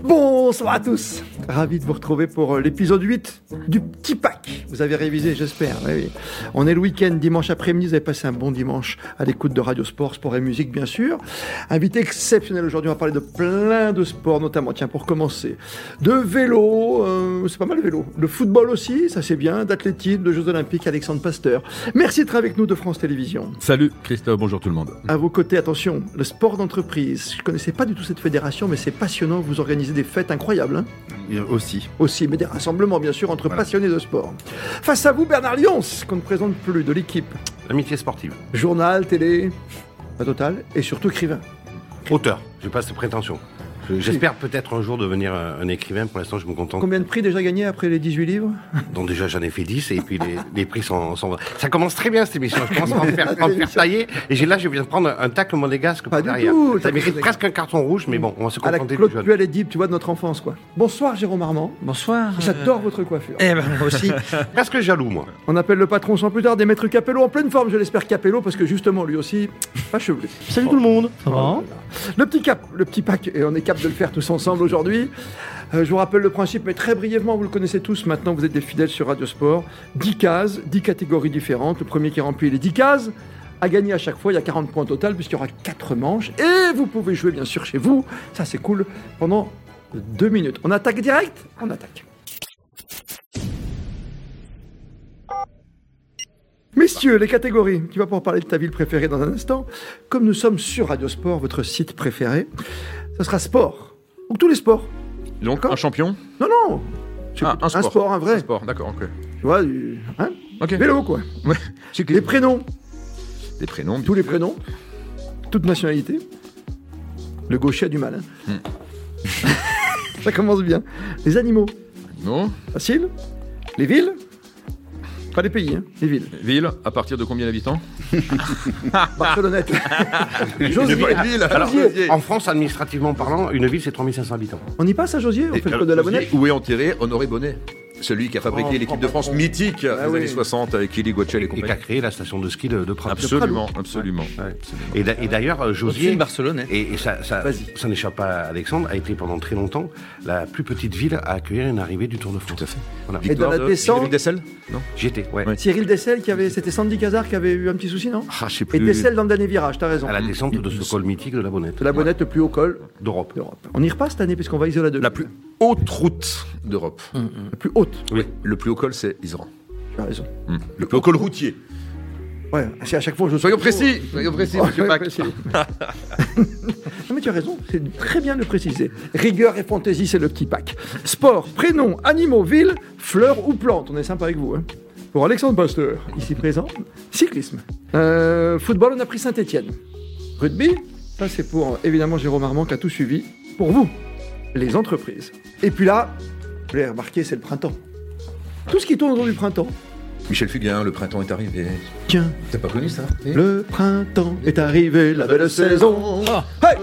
Bonsoir à tous, ravi de vous retrouver pour l'épisode 8 du Petit Pack. Vous avez révisé, j'espère. Oui. On est le week-end, dimanche après-midi, vous avez passé un bon dimanche à l'écoute de Radio Sport, Sport et Musique bien sûr. Invité exceptionnel aujourd'hui, on va parler de plein de sports, notamment, tiens, pour commencer, de vélo, c'est pas mal le vélo, de football aussi, ça c'est bien, d'athlétisme, de Jeux Olympiques, Alexandre Pasteur. Merci d'être avec nous de France Télévisions. Salut Christophe, bonjour tout le monde. À vos côtés, attention, le sport d'entreprise. Je ne connaissais pas du tout cette fédération, mais c'est passionnant, vous organisez des fêtes incroyables. Hein, aussi, mais des rassemblements bien sûr entre passionnés de sport. Face à vous, Bernard Lyons, qu'on ne présente plus, de l'équipe. Amitié sportive. Journal, télé, la totale, et surtout écrivain. Auteur, j'ai pas cette prétention. J'espère peut-être un jour devenir un écrivain. Pour l'instant, je me contente. Combien de prix déjà gagnés après les 18 livres? Donc déjà, j'en ai fait 10 et puis les prix sont... Ça commence très bien cette émission. Je commence à me faire tailler. Et je viens de prendre un tacle monégasque pas derrière. Tout, ça mérite presque un carton rouge, mais bon, on va se contenter du Claude jeune. Puel et Dib, tu vois, de notre enfance, quoi. Bonsoir Jérôme Armand. Bonsoir. J'adore votre coiffure. Eh ben, moi aussi. Presque jaloux, moi. On appelle le patron sans plus tard, des maîtres Capello en pleine forme, je l'espère Capello, parce que justement, lui aussi, pas chevelé. Salut tout le monde. Ça va? Le petit pack, et on est capable de le faire tous ensemble aujourd'hui. Je vous rappelle le principe, mais très brièvement, vous le connaissez tous, maintenant vous êtes des fidèles sur Radio Sport. 10 cases, 10 catégories différentes. Le premier qui remplit les 10 cases a gagné à chaque fois. Il y a 40 points au total, puisqu'il y aura 4 manches. Et vous pouvez jouer, bien sûr, chez vous. Ça, c'est cool. Pendant 2 minutes. On attaque direct? On attaque. Messieurs, les catégories. Tu vas pouvoir parler de ta ville préférée dans un instant. Comme nous sommes sur Radio Sport, votre site préféré, ça sera sport. Donc tous les sports. Donc D'accord. un champion? Non. Un sport. Un vrai. Un sport, d'accord, ok. Tu vois, Ok. vélo, quoi. Ouais. Les prénoms. Des prénoms. Tous les prénoms. Toute nationalité. Le gaucher a du mal. Hein. Ça commence bien. Les animaux. Non. Facile. Les villes. Pas les pays, hein. Les villes. Ville, à partir de combien d'habitants? Barcelonnette. Josier. Ville. Alors, Josier. en France, administrativement parlant, une ville, c'est 3500 habitants. On y passe à Josier? On fait le code de la Bonnette? Où est enterré Honoré Bonnet? Celui qui a fabriqué l'équipe de France mythique des oui. années 60 avec Kelly Guachel et Et qui compagnie. a créé la station de ski de Prades. Absolument. Ouais. Et d'ailleurs, Josier, Au-dessus de Barcelone. et ça Vas-y. n'échappe pas à Alexandre, a été pendant très longtemps la plus petite ville à accueillir une arrivée du Tour de France. Tout à fait. Voilà. Et dans la descente- David Dessel? Non. J'y étais, ouais. Ouais. Cyril Dessel, c'était Sandy Cazard qui avait eu un petit souci, non? Ah, je sais Et plus. Dessel dans le dernier virage, t'as raison. À la descente de ce col mythique de la Bonnette. C'est la Bonnette le plus haut col D'Europe. d'Europe. On y repasse cette année, puisqu'on va isoler deux. La plus haute route d'Europe. La plus haute. Oui. Le plus haut col, c'est Iseran. Tu as raison. Le plus haut col routier. Ouais, c'est à chaque fois je Soyons précis, Oh, monsieur Pac. précis. Non mais tu as raison, c'est très bien de le préciser. Rigueur et fantaisie, c'est le petit pack. Sport, prénoms, animaux, villes, fleurs ou plantes. On est sympa avec vous. Hein. Pour Alexandre Pasteur, ici présent, cyclisme. Football, on a pris Saint-Étienne. Rugby, ça c'est pour évidemment Jérôme Armand qui a tout suivi. Pour vous, les entreprises. Et puis là, vous l'avez remarqué, c'est le printemps. Tout ce qui tourne autour du printemps. Michel Fugain, le printemps est arrivé. Tiens, T'as pas connu ça? le printemps est arrivé, la belle saison. Hey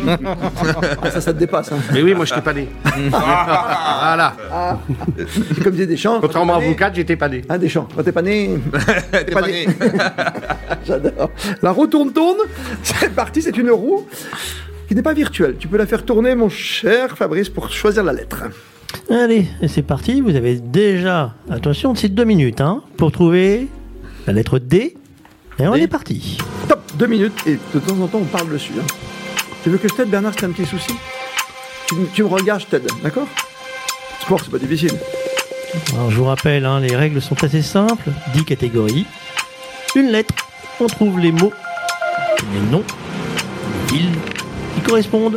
ça te dépasse. Hein. Mais oui, moi, je n'étais pas né. Voilà. C'est comme disait Deschamps. Contrairement à quand t'es vous pas né- quatre, j'étais pas né. Hein, Deschamps, quand t'es pas né. T'es pas né. J'adore. La roue tourne. C'est parti, c'est une roue qui n'est pas virtuelle. Tu peux la faire tourner, mon cher Fabrice, pour choisir la lettre. Allez, c'est parti. Vous avez déjà, attention, c'est 2 minutes pour trouver la lettre D. Et on est parti. Top, 2 minutes, et de temps en temps, on parle dessus. Hein. Tu veux que je t'aide, Bernard, si t'as un petit souci? Tu me regardes, je t'aide, d'accord? Sport, c'est pas difficile. Alors, je vous rappelle, les règles sont assez simples. 10 catégories. Une lettre. On trouve les mots, les noms, les villes qui correspondent.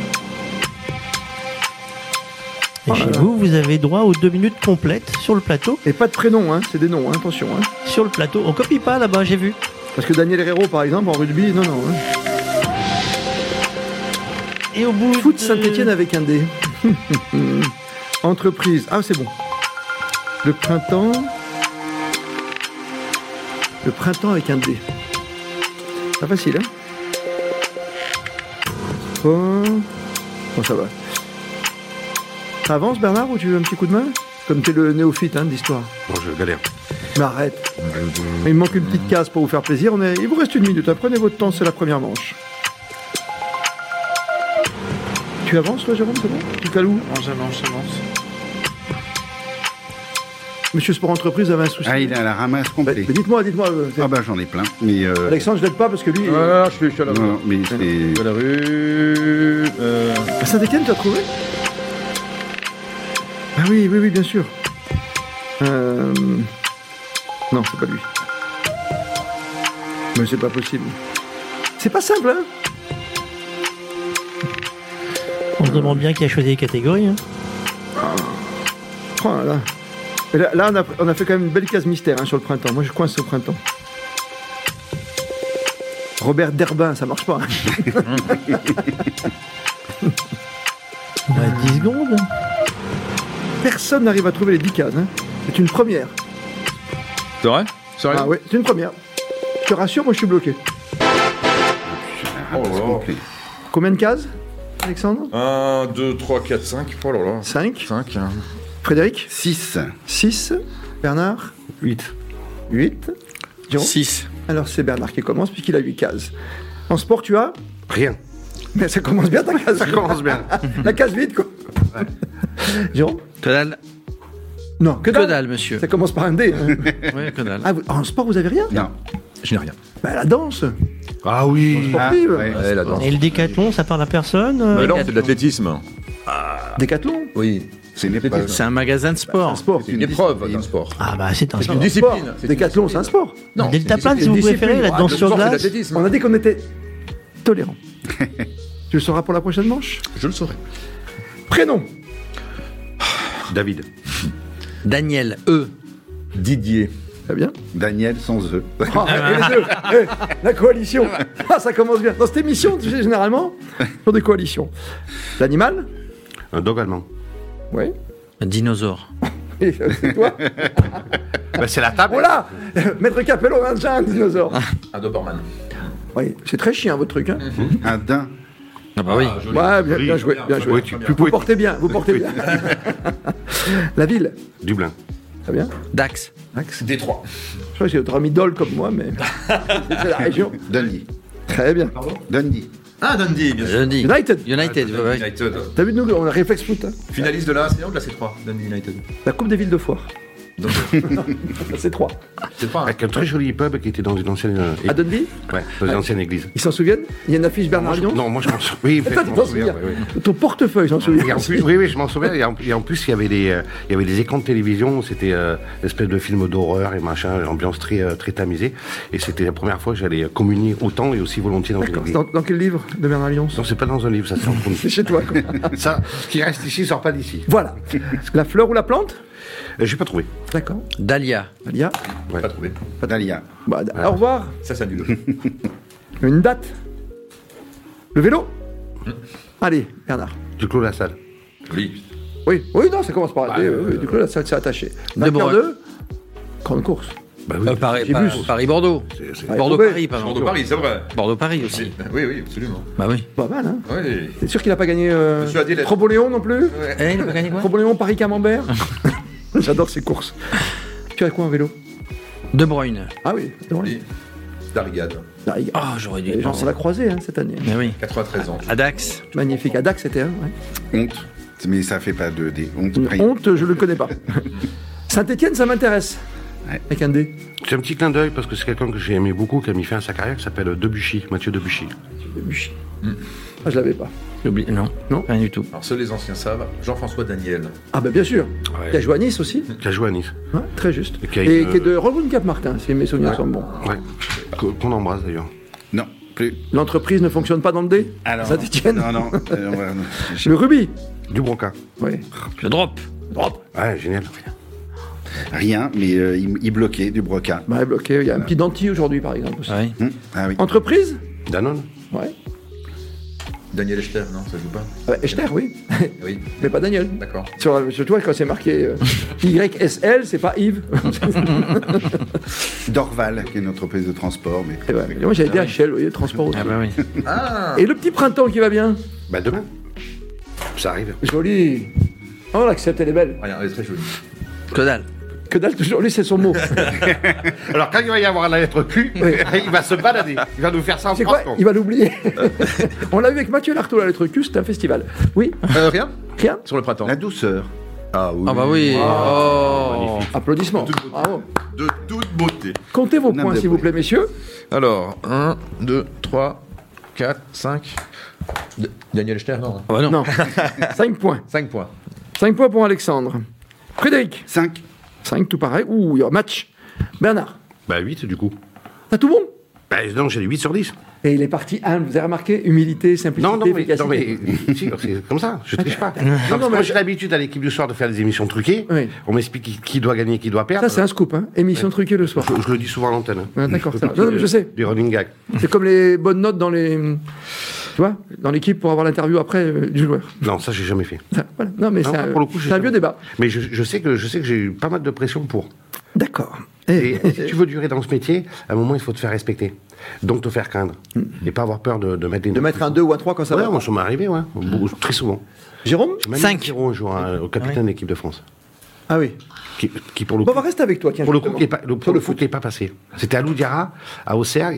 Et Oh chez là là. vous, vous avez droit aux 2 minutes complètes sur le plateau. Et pas de prénom, hein, c'est des noms, hein, attention. Hein. Sur le plateau. On copie pas là-bas, j'ai vu. Parce que Daniel Herrero, par exemple, en rugby, non. Hein. Et au bout Foot de... Saint-Étienne avec un D. Entreprise. Ah, c'est bon. Le printemps. Le printemps avec un D. Pas facile, hein? Oh, ça va. Ça avance, Bernard, ou tu veux un petit coup de main? Comme t'es le néophyte de l'histoire. Bon, je galère. Mais arrête. Il me manque une petite case pour vous faire plaisir. Il vous reste 1 minute. Prenez votre temps, c'est la première manche. Tu avances, toi, Jérôme, c'est bon? Tu cales où? J'avance. Monsieur Sport Entreprise avait un souci. Ah, il est à la ramasse Mais complet. dites-moi. Ah bah j'en ai plein. Mais Alexandre, je l'aide pas parce que lui... Voilà, je suis à la rue. non, mais c'est... Je suis à la rue. À Saint-Etienne, tu as trouvé? Ah oui, bien sûr. Non, c'est pas lui. Mais c'est pas possible. C'est pas simple, hein? On se demande bien qui a choisi les catégories. Hein. Oh là là. Et là, on a fait quand même une belle case mystère hein, sur le printemps. Moi, je coince au printemps. Robert Derbin, ça marche pas. Hein. On a 10 secondes. Personne n'arrive à trouver les 10 cases. Hein. C'est une première. C'est vrai? Sérieux? Ah oui, c'est une première. Je te rassure, moi, je suis bloqué. Ramasse complet. Combien de cases, Alexandre? 1, 2, 3, 4, 5. Oh là là. 5. 5. Frédéric? 6. 6. Bernard? 8. 8. Jérôme? 6. Alors, c'est Bernard qui commence puisqu'il a 8 cases. En sport, tu as? Rien. Mais ça commence bien ta case. Ça commence bien. La case vide, quoi. Jérôme? Que dalle. Non, que dalle. Que dalle, monsieur. Ça commence par un D. Hein. Ouais, que dalle. Ah, en sport, vous avez rien? Non. Je n'ai rien. Bah, la danse. Ah oui. Sportive. ouais. Ouais, la danse. Et le décathlon, ça parle à personne. Mais non, c'est de l'athlétisme. Décathlon. Oui. C'est une épreuve. C'est un magasin de sport. Un sport. C'est une épreuve d'un sport. Ah bah c'est un C'est une sport. discipline. Sport. Décathlon, c'est un sport. Non, Le deltaplane, c'est si vous une préférez, discipline. la danse Le sur sport, c'est glace. l'athlétisme. On a dit qu'on était tolérants. Tu le sauras pour la prochaine manche? Je le saurai. Prénom. David. Daniel E. Didier. Très bien. Daniel sans eux. Ah, et les deux. La coalition. Ah, ça commence bien. Dans cette émission, tu sais, généralement, pour des coalitions. L'animal. Un dog allemand. Oui. Un dinosaure. Et c'est toi. Bah, c'est la table. Oh là Maître Capello, on a déjà un dinosaure. Un Doberman. Oui, c'est très chiant votre truc. Hein. Un daim. Ah bah oui. Ouais, bien joué, bien joué. Oui, tu Vous pouvais. portez bien, vous portez bien. La ville. Dublin. Très bien. Dax. Max. Détroit. Je crois que c'est votre ami Dole comme moi, mais c'est la région. Dundee. Très bien. Dundee. Ah, Dundee, bien sûr. Je dis. United. United. ouais, ouais. United. T'as vu, nous, on a réflexe foot. Hein. Finaliste de la C1 ou de la C3? Dundee United. La Coupe des villes de Foire. Donc, C'est 3. c'est pas un... Avec un très joli pub qui était dans une ancienne. À Dundee, Ouais, dans une ancienne église. ils s'en souviennent? Il y a une affiche Bernard Lyon. Non, moi je m'en souviens. Oui, Toi, je tu m'en t'en souviens. souviens. ouais, ouais. Ton portefeuille, j'en souviens. Et en plus, oui, je m'en souviens. Et en plus, il y avait des écrans de télévision. C'était une espèce de film d'horreur et machin, ambiance très tamisée. Et c'était la première fois que j'allais communier autant et aussi volontiers dans une D'accord. église. Dans quel livre de Bernard Lyon? Non, c'est pas dans un livre, ça c'est en C'est chez toi, quoi. Ça, ce qui reste ici sort pas d'ici. Voilà. La fleur ou la plante? J'ai pas trouvé. D'accord. Dahlia. Alia. Pas trouvé. Dalia. Bah, au revoir. Ça, c'est nul. Une date. Le vélo. Allez, Bernard. Du clos la salle. Oui. Oui, non, ça commence par. Du coup, là, ça s'est attaché. De Broglie. 22. Grande course. Bah oui. J'ai vu. Paris-Bordeaux. Ouais, Bordeaux-Paris, pardon. Bordeaux-Paris, c'est vrai. Bordeaux-Paris aussi. Oui, oui, absolument. Bah oui. Pas mal, hein. Oui. T'es sûr qu'il n'a pas gagné Monsieur Adil. Troboléon non plus? Eh, il a pas gagné quoi? Troboléon, Paris-Camembert. J'adore ces courses. Tu as quoi en vélo? De Bruyne. Ah oui, Oui. Darigade. Ah, j'aurais dû Les y gens, penser. on l'a croisé hein, cette année. Mais oui. 93 ans. À Dax. Magnifique. À Dax, c'était un. Ouais. Honte. Mais ça fait pas de D. Honte. Une Prix. honte, je ne le connais pas. Saint-Etienne, ça m'intéresse. Ouais. Avec un D. C'est un petit clin d'œil parce que c'est quelqu'un que j'ai aimé beaucoup, qui a mis fin à sa carrière, qui s'appelle Debuchy, Mathieu Debuchy. Debuchy. Ah, je l'avais pas. J'oublie. Non. Non. Rien du tout. Alors, seuls les anciens savent. Jean-François Daniel. Ah, bah bien sûr. Ouais. Qui a joué à Nice aussi. Qui a joué à Nice. Ouais, très juste. Et qui a Et une- qui est de Rogoun-Cap-Martin, si mes souvenirs sont bons. Ouais. Qu'on embrasse d'ailleurs. Non, plus. L'entreprise ne fonctionne pas dans le D. Alors. Saint-Etienne. Non. Le rubis. Du Broca. Oui. Le drop. Ouais, génial. Rien, mais il bloquait du broca. Bah, bloqué. Il y a un petit dentier aujourd'hui, par exemple. Aussi. Oui. Ah oui. Entreprise. Danone. Ouais. Daniel Echter, non, ça joue pas. Echter, oui. Oui. Mais pas Daniel. D'accord. Sur toi, quand c'est marqué YSL, c'est pas Yves. Dorval, qui est une entreprise de transport. Mais... Et ouais, mais moi, j'avais dit HL, vous voyez, transport aussi. Ah bah oui. Ah. Et le petit printemps qui va bien. Bah demain. Ça arrive. Joli. Oh, l'accepte, elle est belle. Rien, elle est très jolie. Que dalle. Que dalle, toujours, lui, c'est son mot. Alors, quand il va y avoir la lettre Q, il va se balader. Il va nous faire ça en C'est 3 quoi secondes. Il va l'oublier. On l'a vu avec Mathieu Lartaud, la lettre Q, c'était un festival. Oui, Rien rien. sur le printemps. La douceur. Ah oui. Ah bah oui. Oh. Applaudissements. Bravo. De toute beauté. Comptez vos Nain points, de s'il vous points. plaît, messieurs. Alors, 1, 2, 3, 4, 5. Daniel Echter, non. Ah bah non. Non. 5 points. 5 points. 5 points pour Alexandre. Frédéric. 5. 5, tout pareil. Ouh, il y a match. Bernard. Bah 8 du coup. T'as tout bon? Bah non, j'ai 8 sur 10. Et il est parti humble. Vous avez remarqué? Humilité, simplicité, Non, efficacité. mais si, c'est comme ça, je triche pas. non, Moi, mais- j'ai l'habitude à l'équipe du soir de faire des émissions truquées. Oui. On m'explique qui doit gagner, qui doit perdre. Ça, c'est un scoop, hein. Émission truquée le soir. Je le dis souvent à l'antenne. Ah, d'accord, ça va. Non, non, mais je sais. Des running gags. C'est comme les bonnes notes dans les. Tu vois, dans l'équipe pour avoir l'interview après du joueur. Non, ça, j'ai jamais fait. Ça, voilà. Non, mais Non, c'est un, pour le coup, j'ai c'est un jamais- vieux débat. Mais je sais que j'ai eu pas mal de pression pour. D'accord. Et si tu veux durer dans ce métier, à un moment, il faut te faire respecter. Donc te faire craindre. Et pas avoir peur de mettre des De mettre un 2 ou un 3 quand ça Ouais, va. moi, ça m'est arrivé, ouais. Très souvent. Jérôme? J'ai même 5. mis 0 un jour au capitaine de l'équipe de France. Ah oui. Qui pour le Bon, on coup. va rester avec toi, tiens. Pour le coup, justement. qui est pas, Sur pour le le foot, qui est pas passé. C'était à Loudiara, à Auxerre.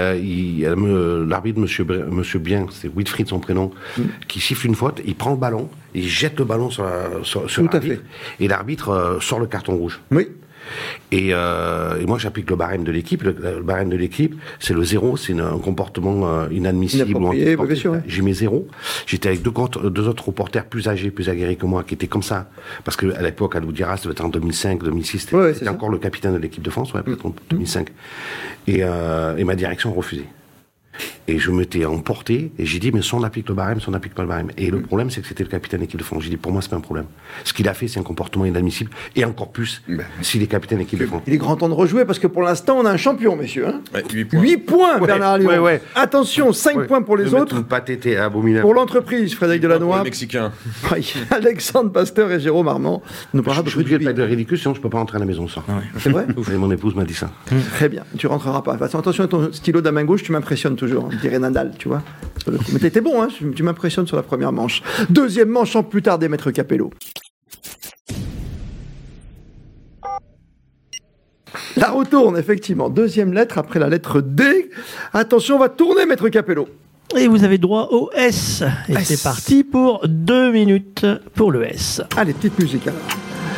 L'arbitre, monsieur Bien, c'est Wilfried son prénom, qui siffle une faute, il prend le ballon, il jette le ballon sur Tout à l'arbitre, et l'arbitre sort le carton rouge. Oui. Et moi, j'applique le barème de l'équipe. Le barème de l'équipe, c'est le 0, c'est un comportement inadmissible. Inapproprié, antisportif. bien sûr, ouais. J'y mets 0. J'étais avec deux autres reporters plus âgés, plus aguerris que moi, qui étaient comme ça. Parce qu'à l'époque, à Loudiara, ça devait être en 2005, 2006, Ouais, c'est c'était ça. encore le capitaine de l'équipe de France, ouais, peut-être en 2005. Et ma direction a refusé. Et je m'étais emporté, et j'ai dit, mais soit on applique le barème, soit on n'applique pas le barème. Et le problème, c'est que c'était le capitaine de l'équipe de France. J'ai dit, pour moi, c'est pas un problème. Ce qu'il a fait, c'est un comportement inadmissible, et encore plus, s'il est capitaine de l'équipe de France. Il est grand temps de rejouer parce que pour l'instant, on a un champion, messieurs. Hein. Ouais, 8 points. 8 points, Bernard Lyon. ouais. Attention, 5 points pour les autres. Pas tété abominable. Pour l'entreprise, Frédéric Pour Delannoy. le Mexicain. Oui, Alexandre Pasteur et Jérôme Armand nous parlera Je de suis obligé de rugby. pas être ridicule, sinon je peux pas rentrer à la maison, ça. C'est vrai? Et mon épouse m'a dit ça. Très bien, tu rentreras pas. Attention à ton stylo de la main gauche, tu m'impressionnes toujours. Je dirais Nadal, tu vois. Mais t'étais bon, hein, tu m'impressionnes sur la première manche. Deuxième manche, sans plus tarder, Maître Capello. La retourne, effectivement. Deuxième lettre après la lettre D. Attention, on va tourner, Maître Capello. Et vous avez droit au S. Et S. c'est parti pour 2 minutes pour le S. Allez, petite musique alors.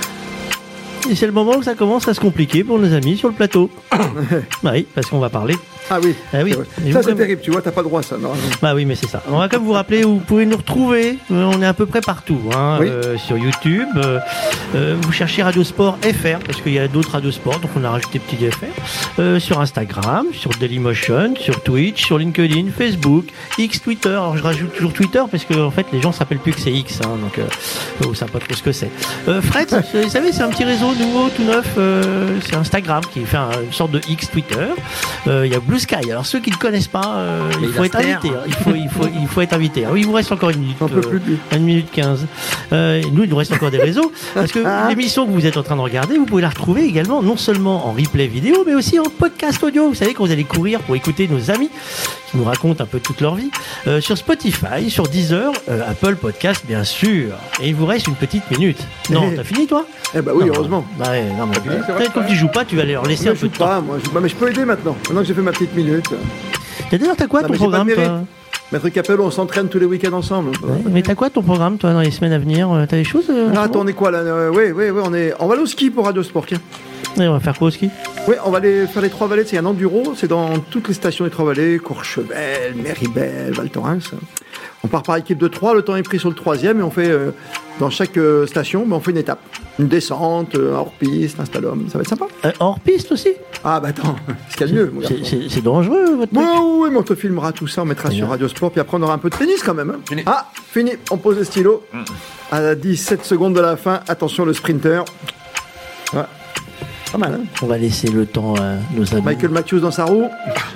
Et c'est le moment où ça commence à se compliquer pour nos amis sur le plateau. Oui, parce qu'on va parler. Ah oui, Ah oui. c'est vrai. Et Ça vous, c'est comme- terrible, tu vois, t'as pas le droit à ça. Non. Bah oui, mais c'est ça. On va comme vous rappeler où vous pouvez nous retrouver. On est à peu près partout. Hein, Oui. sur YouTube. Vous cherchez Radio Sport FR, parce qu'il y a d'autres Radio Sport, donc on a rajouté petit FR. Sur Instagram, sur Dailymotion, sur Twitch, sur LinkedIn, Facebook, X, Twitter. Alors je rajoute toujours Twitter, parce que en fait les gens s'appellent plus que c'est X, hein, donc vous savez pas trop ce que c'est. Fred, vous savez, c'est un petit réseau nouveau, tout neuf. C'est Instagram qui fait une sorte de X Twitter. Il y a Blue Sky. Alors ceux qui ne connaissent pas, il Les faut être Laster. invité. Hein. Il faut être invité. Ah oui, il vous reste encore une minute. J'en peux plus de lui. 1 minute 15. Nous, il nous reste encore des réseaux. Parce que l'émission que vous êtes en train de regarder, vous pouvez la retrouver également, non seulement en replay vidéo, mais aussi en podcast audio. Vous savez, quand vous allez courir pour écouter nos amis qui nous racontent un peu toute leur vie, sur Spotify, sur Deezer, Apple Podcast, bien sûr. Et il vous reste une petite minute. Non, t'as fini, toi? Eh bah oui, Non, heureusement. Bah ouais, non, mais c'est vrai, peut-être comme tu joues pas, tu vas leur laisser Moi, un je peu joue de temps. pas, moi. Mais je peux aider maintenant. Maintenant que j'ai fait ma petite minute. D'ailleurs, t'as quoi Non, ton mais j'ai pas de programme, mérite. toi? Maître Capello, on s'entraîne tous les week-ends ensemble. Ouais, mais t'as quoi ton programme, toi, dans les semaines à venir? T'as des choses? en ce Ah, attends, on est quoi là? Oui, on va aller au ski pour Radio Sport. Tiens. moment? Et on va faire quoi au ski? Oui, on va aller faire les Trois-Vallées. C'est un enduro. C'est dans toutes les stations des Trois-Vallées, Courchevel, Méribel, Val Thorens. On part par équipe de 3. Le temps est pris sur le 3e et on fait dans chaque station, on fait une étape, une descente, un hors-piste, un slalom. Ça va être sympa. Hors piste aussi? Ah bah attends, ce qu'il y a de mieux. mon garçon. C'est dangereux, votre truc. Oui, mais on te filmera tout ça, on mettra sur Radio Sport, puis après on aura un peu de tennis quand même. Hein. Fini. Ah, fini, on pose le stylo. À 17 secondes de la fin, attention le sprinter. Ouais. Pas mal, hein. On va laisser le temps à nos amis. Michael Matthews dans sa roue.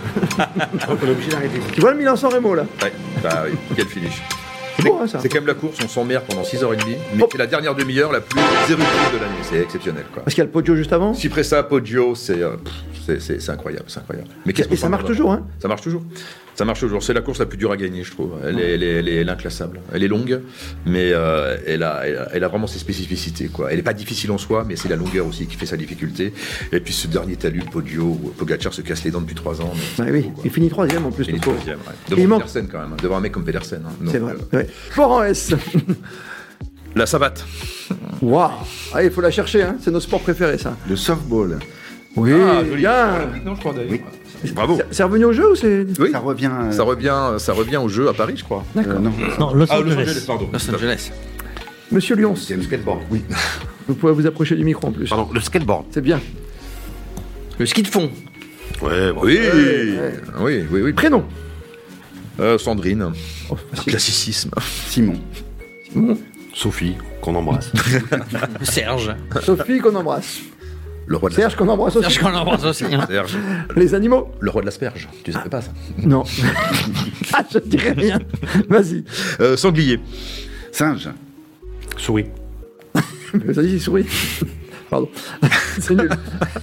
On est obligé d'arrêter. Tu vois le Milan-San Remo là? Ouais, bah oui, quel finish. C'est beau, hein, ça. C'est quand même la course, on s'emmerde pendant 6h30, mais c'est la dernière demi-heure la plus éruptive de l'année. C'est exceptionnel, quoi. Parce qu'il y a le podio juste avant. Cipressa, Poggio, c'est incroyable, c'est incroyable. Mais Et ça marche toujours, hein? Ça marche toujours. Ça marche toujours. C'est la course la plus dure à gagner, je trouve. Elle est inclassable. Elle est longue, mais elle a vraiment ses spécificités, quoi. Elle n'est pas difficile en soi, mais c'est la longueur aussi qui fait sa difficulté. Et puis ce dernier talus, Pogacar se casse les dents depuis 3 ans. Ah oui, il finit 3e en plus. Il est le pauvre. 3e, ouais. Et il Devant manque- Pedersen, quand même. Devant un mec comme Pedersen. Hein. Donc, C'est vrai. Ouais. Fort en S. La savate. Waouh. Ah, il faut la chercher, hein. C'est nos sports préférés, ça. Le softball. Oui, bien. Non, je crois d'ailleurs. Bravo. C'est revenu au jeu ou c'est... Oui. Ça revient. Ça revient au jeu à Paris, je crois. D'accord. Non. Non, Los Ah, Los Angeles. Angeles, pardon. Los Angeles. Monsieur Lyons, C'est le skateboard. Oui. vous pouvez vous approcher du micro en plus. Pardon, le skateboard. C'est bien. Le ski de fond. Ouais, bon. Oui. Ouais. Oui. Prénom. Sandrine. Oh, facile. Classicisme. Simon. Sophie, qu'on embrasse. Serge. Sophie qu'on embrasse. Le roi de la Serge qu'on embrasse aussi. Serge qu'on l'embrasse aussi. Hein. Serge. Les animaux. Le roi de l'asperge. Tu savais pas ça? Non. Ah, je ne dirais rien. Vas-y. Sanglier. Singe. Souris. Vas-y, souris. Pardon. C'est nul.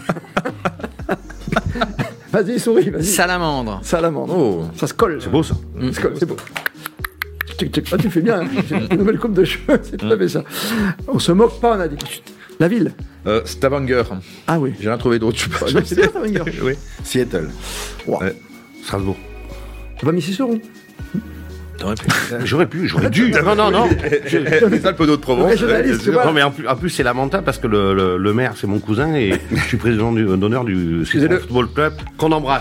Vas-y, souris, vas-y. Salamandre. Salamandre. Oh. Ça se colle. C'est beau ça. Ça se colle, c'est beau. Ah, tu fais bien. Hein. J'ai une nouvelle coupe de cheveux. C'est tout à fait ça. On se moque pas, on a dit. La ville. Stavanger. Ah oui. J'ai rien trouvé d'autre. Je sais pas. Ouais, c'est bien, Stavanger. Oui. Seattle. Wow. Strasbourg. Va Mississoron. J'aurais dû. Non. Les Alpes d'Haute-Provence. Régionaliste, tu vois. Non, mais en plus c'est lamentable parce que le maire, c'est mon cousin et je suis président d'honneur du Excusez-le. Football Club qu'on embrasse.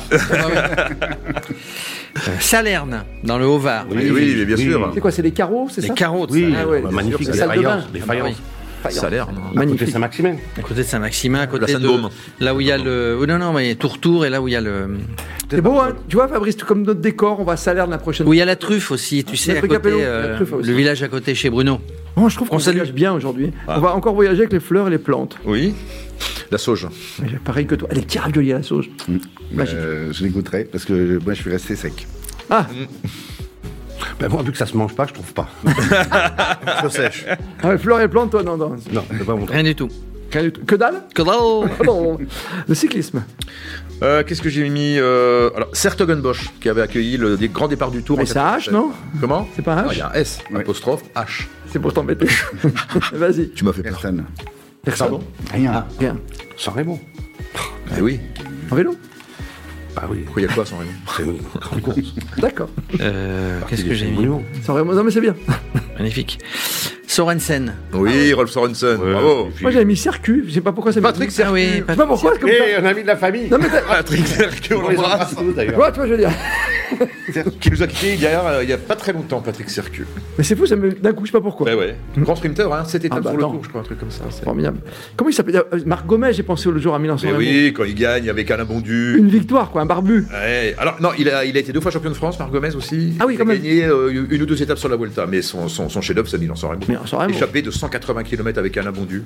Salerne, dans le Haut-Var. Oui, mais bien sûr. C'est quoi, c'est les carreaux, c'est Les ça? carreaux de Oui, Ah ouais, bah, bien magnifique, sûr, des c'est salle de faïences, bain. des faïences. Ça a l'air. non À côté Magnifique. de Saint-Maximin. À côté de Saint-Maximin, à côté La de... Sainte-Baume. Là où il y a le... Non, mais Tourtour, et là où il y a le... C'est beau, hein? Tu vois, Fabrice, comme notre décor, on va à Salerne la prochaine Où il y a la truffe aussi, tu sais, Le à truc côté, Capello, la truffe aussi. le village à côté chez Bruno. Oh, je trouve qu'on On salue. voyage bien aujourd'hui. Ah. On va encore voyager avec les fleurs et les plantes. Oui. La sauge. Ouais, pareil que toi. Les petits raviolis à la sauce. Magique. Je les goûterai parce que moi je suis resté sec. Ah, Ben moi, vu que ça se mange pas, je trouve pas. Trop sèche. ah ouais, fleurs et plantes, toi, non. Non, c'est pas mon truc. Rien du tout. Rien du tout. Que dalle? Que dalle. Ah bon. Le cyclisme. Qu'est-ce que j'ai mis alors, Sertogenbosch, qui avait accueilli le grands départs du Tour. Mais en c'est un H, 97. non? Comment? C'est pas un H? Ah, il y a un S, Ouais. apostrophe, H. C'est pour t'embêter. Vas-y. Tu m'as fait peur. Personne. Personne. Rien. Rien. Sans Raymond. Eh oui. En vélo? Bah oui. Pourquoi il y a quoi sans Raymond? C'est une grande course. D'accord. Qu'est-ce que j'ai mis? Monument. Sans vraiment. Non, mais c'est bien. Magnifique. Sorensen. Oui, Rolf Sorensen. Ouais, Bravo. et puis- Moi, j'avais mis Circu. Je sais pas pourquoi c'est Patrick Ah oui, Je sais pas pourquoi, c'est comme ça. Et un ami de la famille. Non, mais Patrick Sercu, on l'embrasse. d'ailleurs. ouais, tu vois, je veux dire. Qui nous a quittés il y a pas très longtemps, Patrick Sercu. Mais c'est fou, ça me... d'un coup, je sais pas pourquoi. Ouais, ouais. Grand sprinter, hein. 7 étapes Ah bah sur le attends. tour, je crois, un truc comme ça. c'est- Formidable. Comment il s'appelle? Marc Gomez, j'ai pensé l'autre jour à Milan-San Mais Remo. oui, quand il gagne avec Alain Bondu. Une victoire, quoi, un barbu. Ouais. Alors, non, il a été 2 fois champion de France, Marc Gomez aussi. Ah oui, il quand a même. gagné 1 ou 2 étapes sur la Vuelta, mais son chef-d'œuvre, c'est Milan-San Remo. Milan-San Remo. Échappé de 180 km avec Alain Bondu.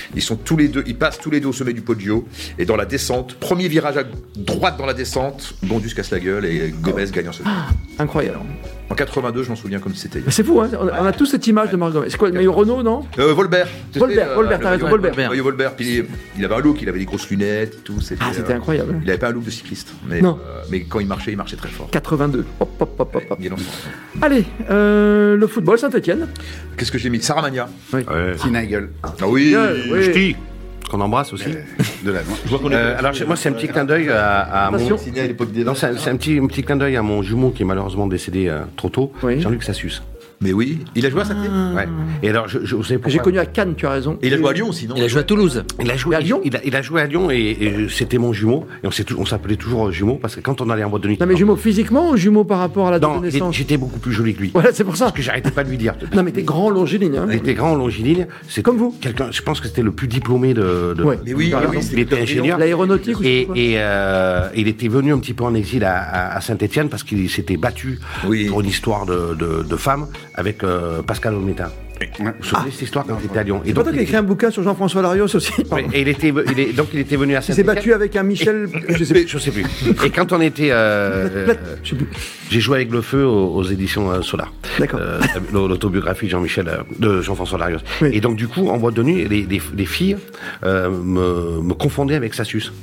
Ils passent tous les deux au sommet du Poggio. Et dans la descente, premier virage à droite dans la descente, Bondu se casse la gueule et Gomez gagne en second. Incroyable. En 82, je m'en souviens comme si c'était hier. Mais c'est fou, hein. On a tous cette image de Marc Gomez. C'est quoi, le maillot Renault, non? Volbert. Tu sais, Volbert, t'as le raison, maillot- Volbert. le maillot Volbert. Puis il avait un look, il avait des grosses lunettes et tout. Ah, c'était incroyable. Il avait pas un look de cycliste. Non. Mais quand il marchait très fort. 82. Hop, hop, hop, hop, hop. Bien ensemble. Allez, le football, Saint-Etienne. Qu'est-ce que j'ai mis? Sarah Magna. Ouais. Sinagel. Ah oui. Oui. Ch'ti, qu'on embrasse aussi. De la Alors moi c'est un petit clin d'œil à mon... Attention. Non, c'est un petit clin d'œil à mon jumeau qui est malheureusement décédé trop tôt, Oui. Jean-Luc Sassus. Mais oui, il a joué à Saint-Étienne. Ouais. Et alors je vous savez Que j'ai pourquoi connu à Cannes, tu as raison. Et il a joué à Lyon aussi, non? Il a joué à Toulouse. Il a joué à Lyon. Il a joué à Lyon et c'était mon jumeau et on s'appelait toujours jumeau parce que quand on allait en boîte de nuit. Non, mais jumeaux physiquement ou jumeaux par rapport à la date Non, de naissance? j'étais beaucoup plus joli que lui. Voilà, c'est pour ça. Parce que j'arrêtais pas de lui dire. Non, mais t'es grand, longiligne. Hein. Il était grand, longiligne. C'est Comme vous. Quelqu'un, je pense que c'était le plus diplômé de. Ouais. Mais oui, T'as raison. Il était ingénieur. L'aéronautique ou je sais pas quoi. Il était venu un petit peu en exil à Saint-Étienne parce qu'il s'était battu Oui. pour une histoire de femme avec Pascal Olmeta. Vous vous souvenez de cette histoire quand il était à Lyon? Et C'est pas toi qui as écrit un bouquin sur Jean-François Larios aussi? Pardon. et donc il était venu à Il s'est Saint-Étienne. battu avec un Michel. Je sais plus. Je sais plus. Et quand on était, Je sais plus. j'ai joué avec le feu aux éditions Solar. D'accord. L'autobiographie de de Jean-François Larios. Oui. Et donc du coup, en boîte de nuit, les filles me confondaient avec Sassus.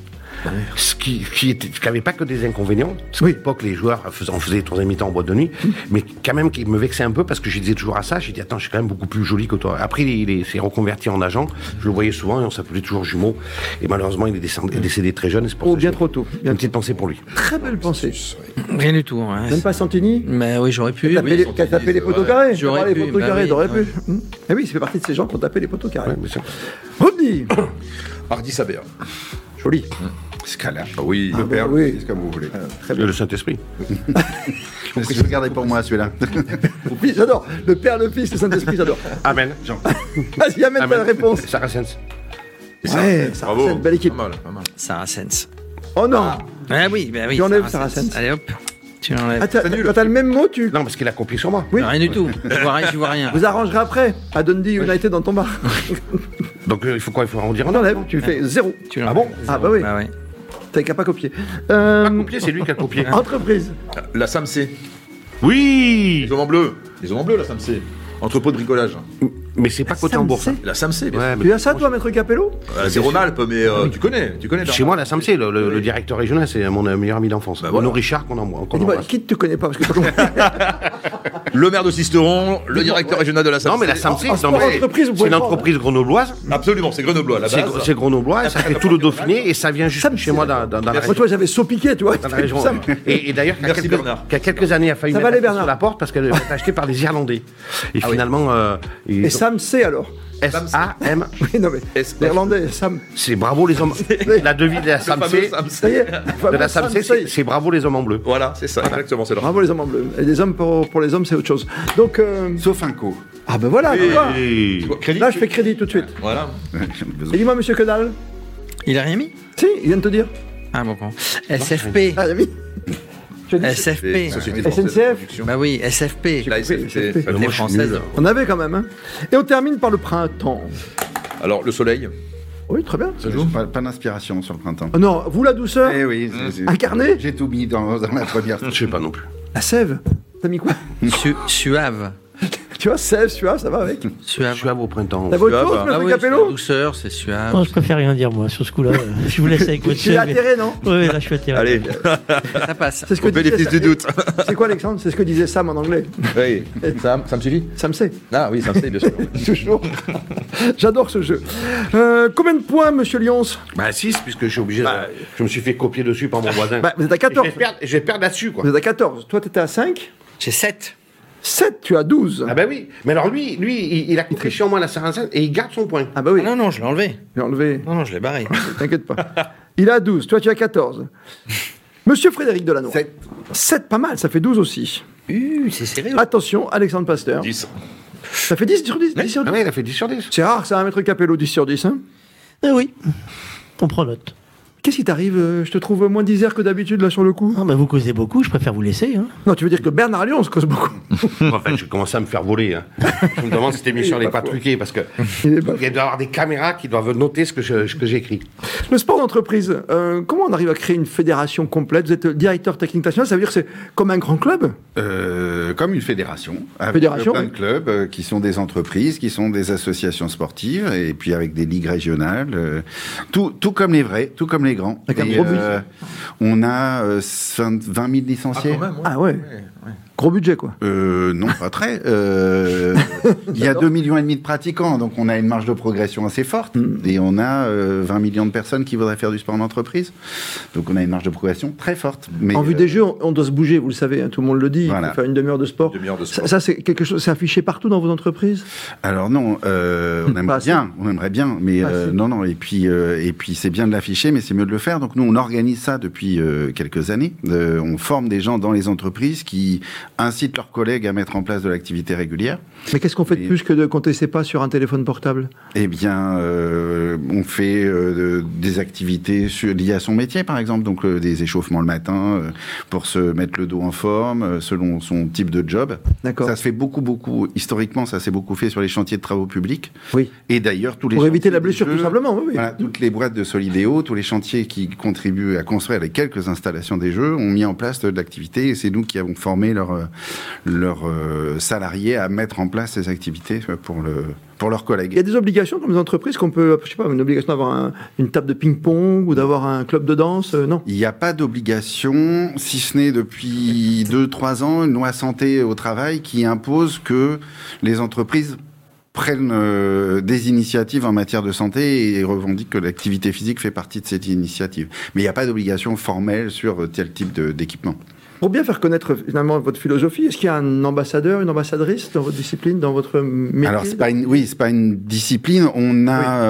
Ce qui n'avait pas que des inconvénients. Parce qu'à l'époque, les joueurs on faisait des tours de mi-temps en boîte de nuit, mais quand même qui me vexait un peu parce que je disais toujours à ça, j'ai dit attends, je suis quand même beaucoup plus joli que toi. Après, il s'est reconverti en agent, je le voyais souvent et on s'appelait toujours jumeaux. Et malheureusement, il est décédé très jeune. Et c'est pour ça bien que trop tôt. Une petite pensée pour lui. Très belle pensée. Rien du tout. Ouais. Même pas Santini. Mais oui, j'aurais pu. Qui a tapé les poteaux carrés. J'aurais Les pu, poteaux carrés, oui, t'aurais ouais. pu. Eh oui, il fait partie de ces gens qui ont tapé les poteaux carrés. Ouais, bien sûr. Rodney. Hardy Saber. Joli. Scala. Ah oui. Le père, oui. c'est comme vous voulez. Le Saint-Esprit. Je vais garder pour moi celui-là. Oui, j'adore. Le Père, le Fils, le Saint-Esprit, j'adore. Amen. Vas-y, amène ta réponse. Saracens. Ouais, ça Bravo. c'est une belle équipe. Pas mal, pas mal. Saracens. Oh non. Ah oui, bah oui. Tu enlèves Saracens. Allez hop. Tu l'enlèves. Ah, quand t'as le même mot, tu. Non, parce qu'il a copié sur moi. Oui. Rien du tout. Je vois rien. Vous arrangerez après à Dundee United dans ton bar. Donc il faut quoi? Il faut en dire On un enlève, tu fais 0. Tu Ah bon? Ah bah oui. Bah ouais. T'as qu'à pas copier. Pas copié, c'est lui qui a copié. Entreprise. La SAMC. Oui. Les hommes en bleu. Les hommes en bleu, la SAMC. Entrepôt de bricolage. Mais c'est pas coté en bourse. hein. La SAMC, bien Ouais, Tu as ça, toi, Maître Capello? C'est Rhône-Alpes, mais tu connais. Chez moi, la SAMC, le directeur régional, c'est mon meilleur ami d'enfance. Bah voilà. Renaud Richard, qu'on Dis-moi, embrasse. qui ne te connaît pas parce que Le maire de Sisteron, le directeur régional de la SAMC. Non, mais la SAMC, en sport entreprise, vous c'est pouvez une prendre. entreprise grenobloise. Absolument, c'est Grenoblois, la base. C'est grenoblois, ça fait tout le Dauphiné et ça vient juste chez moi dans la Moi, région. tu vois, j'avais saupiqué, tu vois. Dans la région. Et d'ailleurs, Merci, Bernard. qu'il y a quelques années, il a failli Ça mettre va aller, la pièce Bernard. sur la porte parce qu'elle était achetée par les Irlandais. Et finalement, Et Sam C alors. S-A-M, Oui, non mais. L'Irlandais, Sam. c'est bravo les hommes. La devise de la SAMC, Ça y est. de la SAMC, c'est bravo les hommes en bleu. Voilà, c'est ça, exactement, c'est là. Bravo les hommes en bleu. Et des hommes pour les hommes, c'est autre chose. Donc. Sauf un co. Ah ben voilà, tu vois. Et- Crédit. Là, je fais crédit tout de suite. Voilà. Et dis-moi, monsieur Kedal. Il a rien mis? Si, il vient de te dire. Ah bon. SFP. Ah, il a mis. Je dis. SFP. Société SNCF. française de production. Bah oui, SFP. La SFP. SFP. Les françaises. On avait quand même, hein. Et on termine par le printemps. Alors, le soleil. Oui, très bien. Ça joue. Pas d'inspiration sur le printemps. Oh non, vous la douceur, Eh oui, Incarné j'ai tout mis dans la première. Je sais pas non plus. la sève. T'as mis quoi? Suave. Tu vois, sève, suave, ça va avec. Je Suave. suis à vos printemps. T'as votre Suave. chose, Ah Maître oui, c'est la Capello? douceur, c'est suave. Non, je préfère rien dire, moi, sur ce coup-là. Je vous laisse avec votre Tu es atterré, non? Oui, là, je suis atterré. Allez, Ça passe. C'est ce que on fait les disait fils du doute. C'est quoi, Alexandre? C'est ce que disait Sam en anglais. Oui, ça me suffit. Sam sait. Ah oui, ça me suffit, bien sûr. Toujours. J'adore ce jeu. Combien de points, monsieur Lyons? Bah 6, puisque je suis obligé de... Je me suis fait copier dessus par mon voisin. Bah, vous êtes à Et 14. je vais perdre là-dessus, quoi. Vous êtes à 14. Toi, t'étais à 5. J'ai 7. 7, tu as 12. Ah bah oui. Mais alors lui il a coupé chez moi la Saracen et il garde son point. Ah bah oui, Ah non, je l'ai enlevé. j'ai enlevé. Non, je l'ai barré. T'inquiète pas. Il a 12, toi tu as 14. Monsieur Frédéric Delannoy. 7. 7, pas mal, ça fait 12 aussi. C'est serré. Attention, Alexandre Pasteur. 10. Ça fait 10 sur 10, 10 sur 10. Ah oui, il a fait 10 sur 10. C'est rare, ça, un Maître Capello, 10 sur 10. Hein. Eh oui, on prend note. Qu'est-ce qui t'arrive? Je te trouve moins disert que d'habitude là sur le coup. Ah, bah, vous causez beaucoup, je préfère vous laisser. Hein. Non, tu veux dire que Bernard Lyons cause beaucoup. En fait, je commence à me faire voler. Hein. Je me demande si cette émission n'est pas truquée parce que Il est pas il doit y avoir des caméras qui doivent noter ce que j'écris. Le sport d'entreprise, comment on arrive à créer une fédération complète? Vous êtes directeur technique national, ça veut dire que c'est comme un grand club? Comme une fédération. Avec Fédération, plein oui. de clubs qui sont des entreprises, qui sont des associations sportives, et puis avec des ligues régionales. Tout comme les vrais, tout comme les grands. Avec un Et, gros budget. on a 20 000 licenciés. Ah ouais. Gros budget quoi. Non, pas très. Il y a 2,5 millions de pratiquants, donc on a une marge de progression assez forte. Et on a 20 millions de personnes qui voudraient faire du sport en entreprise. Donc on a une marge de progression très forte. Mais, En vue des jeux, on doit se bouger, vous le savez, hein, tout le monde le dit. Voilà. Il faut faire une demi-heure de sport. Demi-heure de sport. Ça, c'est quelque chose, c'est affiché partout dans vos entreprises? Alors non, on aimerait assez. bien, mais Pas assez. non. Et puis c'est bien de l'afficher, mais c'est mieux de le faire. Donc nous, on organise ça depuis quelques années. On forme des gens dans les entreprises qui incitent leurs collègues à mettre en place de l'activité régulière. Mais qu'est-ce qu'on fait de plus que de compter ses pas sur un téléphone portable? Eh bien, on fait des activités liées à son métier, par exemple, donc des échauffements le matin pour se mettre le dos en forme selon son type de job. D'accord. Ça se fait beaucoup, historiquement, ça s'est beaucoup fait sur les chantiers de travaux publics. Oui. Et d'ailleurs, tous les Pour éviter chantiers la des blessure, jeux, tout simplement, oui. Voilà, toutes les boîtes de Solidéo, tous les chantiers qui contribuent à construire les quelques installations des jeux ont mis en place de l'activité et c'est nous qui avons formé former leurs salariés à mettre en place ces activités pour leurs collègues. Il y a des obligations comme les entreprises qu'on peut, je sais pas, une obligation d'avoir une table de ping-pong ou d'avoir un club de danse, non? Il n'y a pas d'obligation, si ce n'est depuis 2-3 ans, une loi santé au travail qui impose que les entreprises prennent des initiatives en matière de santé et revendiquent que l'activité physique fait partie de cette initiative. Mais il n'y a pas d'obligation formelle sur tel type d'équipement. Pour bien faire connaître finalement votre philosophie, est-ce qu'il y a un ambassadeur, une ambassadrice dans votre discipline, dans votre métier? Alors c'est pas une discipline. On a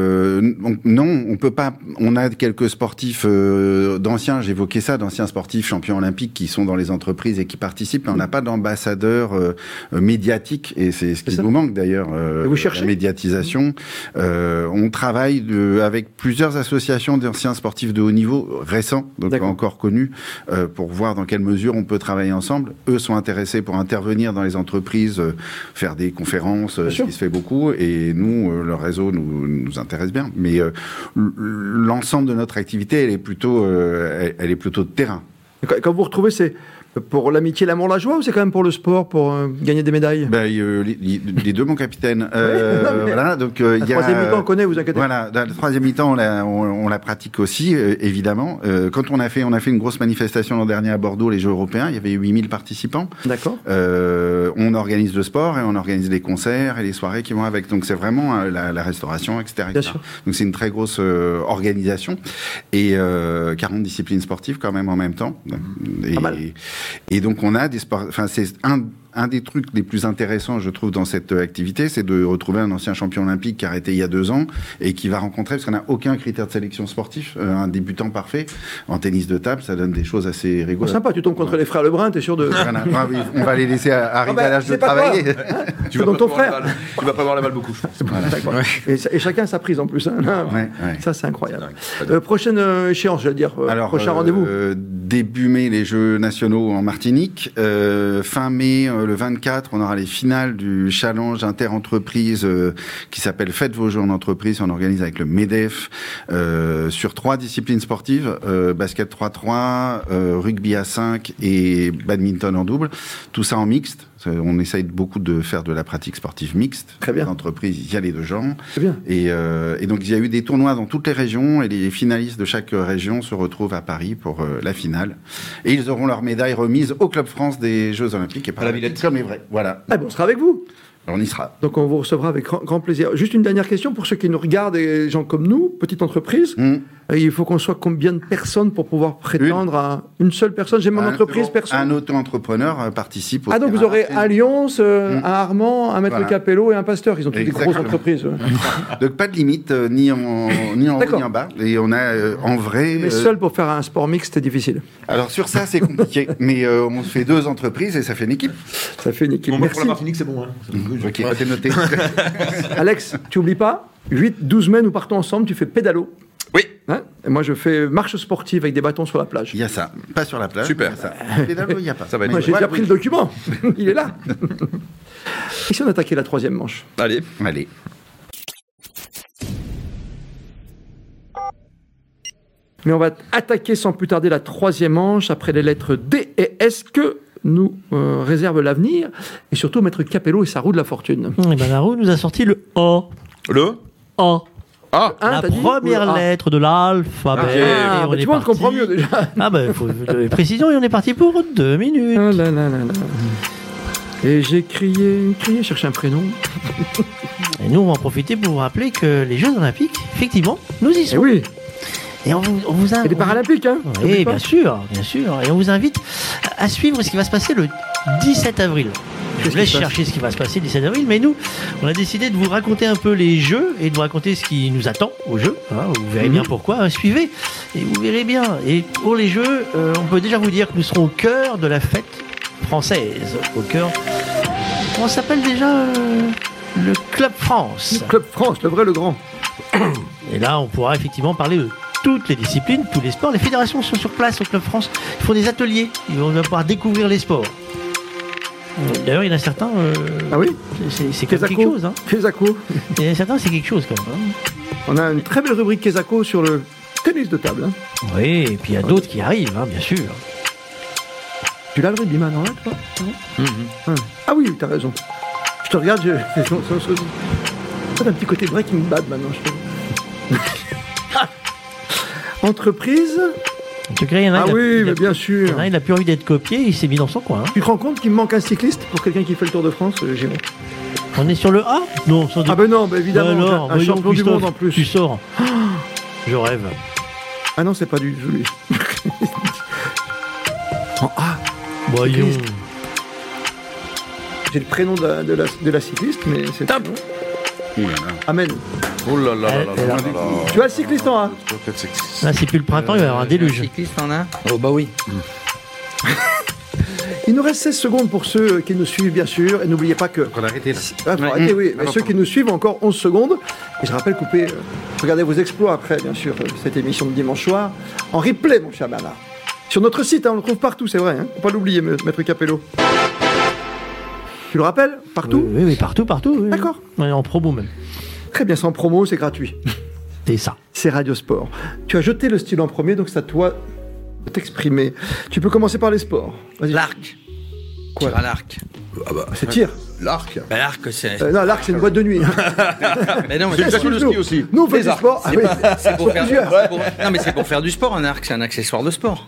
on peut pas. On a quelques sportifs d'anciens. J'évoquais ça, d'anciens sportifs champions olympiques qui sont dans les entreprises et qui participent. Mais on n'a pas d'ambassadeur médiatique et c'est ce qui nous manque d'ailleurs. Vous cherchez la médiatisation. On travaille avec plusieurs associations d'anciens sportifs de haut niveau récents, donc pas encore connus, pour voir dans quelle mesure on peut travailler ensemble. Eux sont intéressés pour intervenir dans les entreprises, faire des conférences, ce qui se fait beaucoup, et nous, le réseau nous intéresse bien. Mais l'ensemble de notre activité, elle est plutôt de terrain. Quand vous retrouvez, c'est pour l'amitié, l'amour, la joie, ou c'est quand même pour le sport, pour gagner des médailles? Les deux, mon capitaine. Voilà, donc la troisième mi-temps, on connaît, vous inquiétez. Voilà, la troisième mi-temps, on la pratique aussi, évidemment. Quand on a fait une grosse manifestation l'an dernier à Bordeaux, les Jeux européens, il y avait 8000 participants. D'accord. On organise le sport et on organise les concerts et les soirées qui vont avec. Donc c'est vraiment la restauration, etc. Bien sûr. Donc c'est une très grosse organisation et 40 disciplines sportives quand même en même temps. Pas mal. Et donc on a des sports. Enfin, c'est un des trucs les plus intéressants, je trouve, dans cette activité, c'est de retrouver un ancien champion olympique qui a arrêté il y a 2 ans et qui va rencontrer, parce qu'on n'a aucun critère de sélection sportif, un débutant parfait en tennis de table, ça donne des choses assez rigolotes. Sympa, tu tombes contre les frères Lebrun, t'es sûr de. Voilà. Oui, on va les laisser arriver à l'âge de travailler. Tu vas donc pas ton avoir frère. la balle. Tu vas pas avoir la balle beaucoup. Voilà. Et chacun sa prise en plus. Hein. Ouais. Ça, c'est incroyable. Prochaine échéance, je veux dire. Prochain rendez-vous. Début mai, les Jeux nationaux en Martinique. Fin mai, le 24, on aura les finales du challenge inter-entreprise qui s'appelle Faites vos jeux en entreprise. On organise avec le MEDEF sur 3 disciplines sportives, basket 3-3, rugby à 5 et badminton en double. Tout ça en mixte. On essaye beaucoup de faire de la pratique sportive mixte. Très bien. L'entreprise, il y a les 2 genres. Très bien. Et donc, il y a eu des tournois dans toutes les régions et les finalistes de chaque région se retrouvent à Paris pour la finale. Et ils auront leur médaille remise au Club France des Jeux Olympiques et Paralympiques, comme est vrai. Voilà. Ah bon, on sera avec vous. On y sera. Donc, on vous recevra avec grand plaisir. Juste une dernière question pour ceux qui nous regardent, des gens comme nous, petite entreprise. Il faut qu'on soit combien de personnes pour pouvoir prétendre à une seule personne? J'ai mon entreprise, personne. Un auto-entrepreneur participe au donc vous aurez un Lyons, un Armand, un Maître Capello et un Pasteur. Ils ont toutes des grosses entreprises. Donc pas de limite, ni en haut ni en bas. Et on a en vrai... Mais seul pour faire un sport mixte, c'est difficile. Alors sur ça, c'est compliqué. Mais on fait 2 entreprises et ça fait une équipe. Ça fait une équipe. Bon, Merci. pour la Martinique, c'est bon. Hein. Ok, t'es noté. Alex, tu oublies pas, 8-12 mai, nous partons ensemble, tu fais pédalo. Oui. Hein, et moi, je fais marche sportive avec des bâtons sur la plage. Il y a ça. Pas sur la plage. Super. Il y a ça. Pédalo, il n'y a pas. Ça va être Moi, j'ai déjà pris le document. Il est là. Et si on attaquait la 3e manche? Allez. Mais on va attaquer sans plus tarder la 3e manche après les lettres D et S que nous réserve l'avenir, et surtout Maître Capello et sa roue de la fortune. Et ben la roue nous a sorti le A. Le A. Ah, La première lettre de l'alphabet. Ah, tu vois, on te comprend mieux déjà. Ah ben, il faut de précision, et on est parti pour 2 minutes. Ah là là là là. Et j'ai crié, chercher un prénom. Et nous, on va en profiter pour vous rappeler que les Jeux Olympiques, effectivement, nous y Et sont. oui, Et on vous et les Paralympiques, hein. Oui, bien sûr. Et on vous invite à suivre ce qui va se passer le 17 avril. Je vous laisse chercher ce qui va se passer le 17 avril, mais nous, on a décidé de vous raconter un peu les Jeux et de vous raconter ce qui nous attend aux Jeux. Hein, vous verrez bien pourquoi. Suivez et vous verrez bien. Et pour les Jeux, on peut déjà vous dire que nous serons au cœur de la fête française. Au cœur. Comment s'appelle déjà le Club France. Club France, le vrai, le grand. Et là, on pourra effectivement parler de toutes les disciplines, tous les sports. Les fédérations sont sur place au Club France. Ils font des ateliers. On va pouvoir découvrir les sports. D'ailleurs, il y en a certains. Ah oui, c'est quand même quelque chose. Hein. Kesako. Il y en a certains, c'est quelque chose quand même. Hein. On a une très belle rubrique Kesako sur le tennis de table. Hein. Oui, et puis il y a d'autres qui arrivent, hein, bien sûr. Tu l'as le rugby maintenant, hein, toi Ah oui, t'as raison. Je te regarde, t'as un petit côté Breaking Bad maintenant, je trouve. Entreprise. En tout cas, il y en a. Ah oui, mais bien sûr. Il y en a, il n'a plus envie d'être copié, il s'est mis dans son coin. Hein. Tu te rends compte qu'il me manque un cycliste pour quelqu'un qui fait le Tour de France, Gémeaux? On est sur le A? Non, sans doute. Ah ben non, bah évidemment, alors, un champion du monde en plus. Tu sors. Je rêve. Ah non, c'est pas du tout lui. En A. Voyons. Cycliste. J'ai le prénom de la cycliste, mais c'est top. Amen. Oh là là là là là là là. Tu as le cycliste en A. Là, c'est plus le printemps, il va y avoir un déluge. Cycliste en a? Oh bah oui. Il nous reste 16 secondes pour ceux qui nous suivent, bien sûr. Et n'oubliez pas que... On a arrêté là. Ah, faut arrêter, oui. Mais ceux qui nous suivent, encore 11 secondes. Et je rappelle, regardez vos exploits après, bien sûr, cette émission de dimanche soir. En replay, mon cher Bernard. Sur notre site, on le trouve partout, c'est vrai. Faut pas l'oublier, Maître Capello. Tu le rappelles? Partout? Oui, partout. Oui. D'accord. On est en promo même. Très bien, sans promo, c'est gratuit. C'est ça. C'est Radio Sport. Tu as jeté le stylo en premier, donc c'est à toi de t'exprimer. Tu peux commencer par les sports. Vas-y. L'arc. Quoi? Tir à l'arc. Ah bah, C'est tir. l'arc. Bah, l'arc, c'est. Non, l'arc, c'est une boîte de nuit. Mais non, mais C'est une c'est station de ski aussi. Nous, on fait Les du arcs. sport. Ah, oui. c'est pour faire. plusieurs. c'est pour- Non, mais c'est pour faire du sport. Un arc, c'est un accessoire de sport.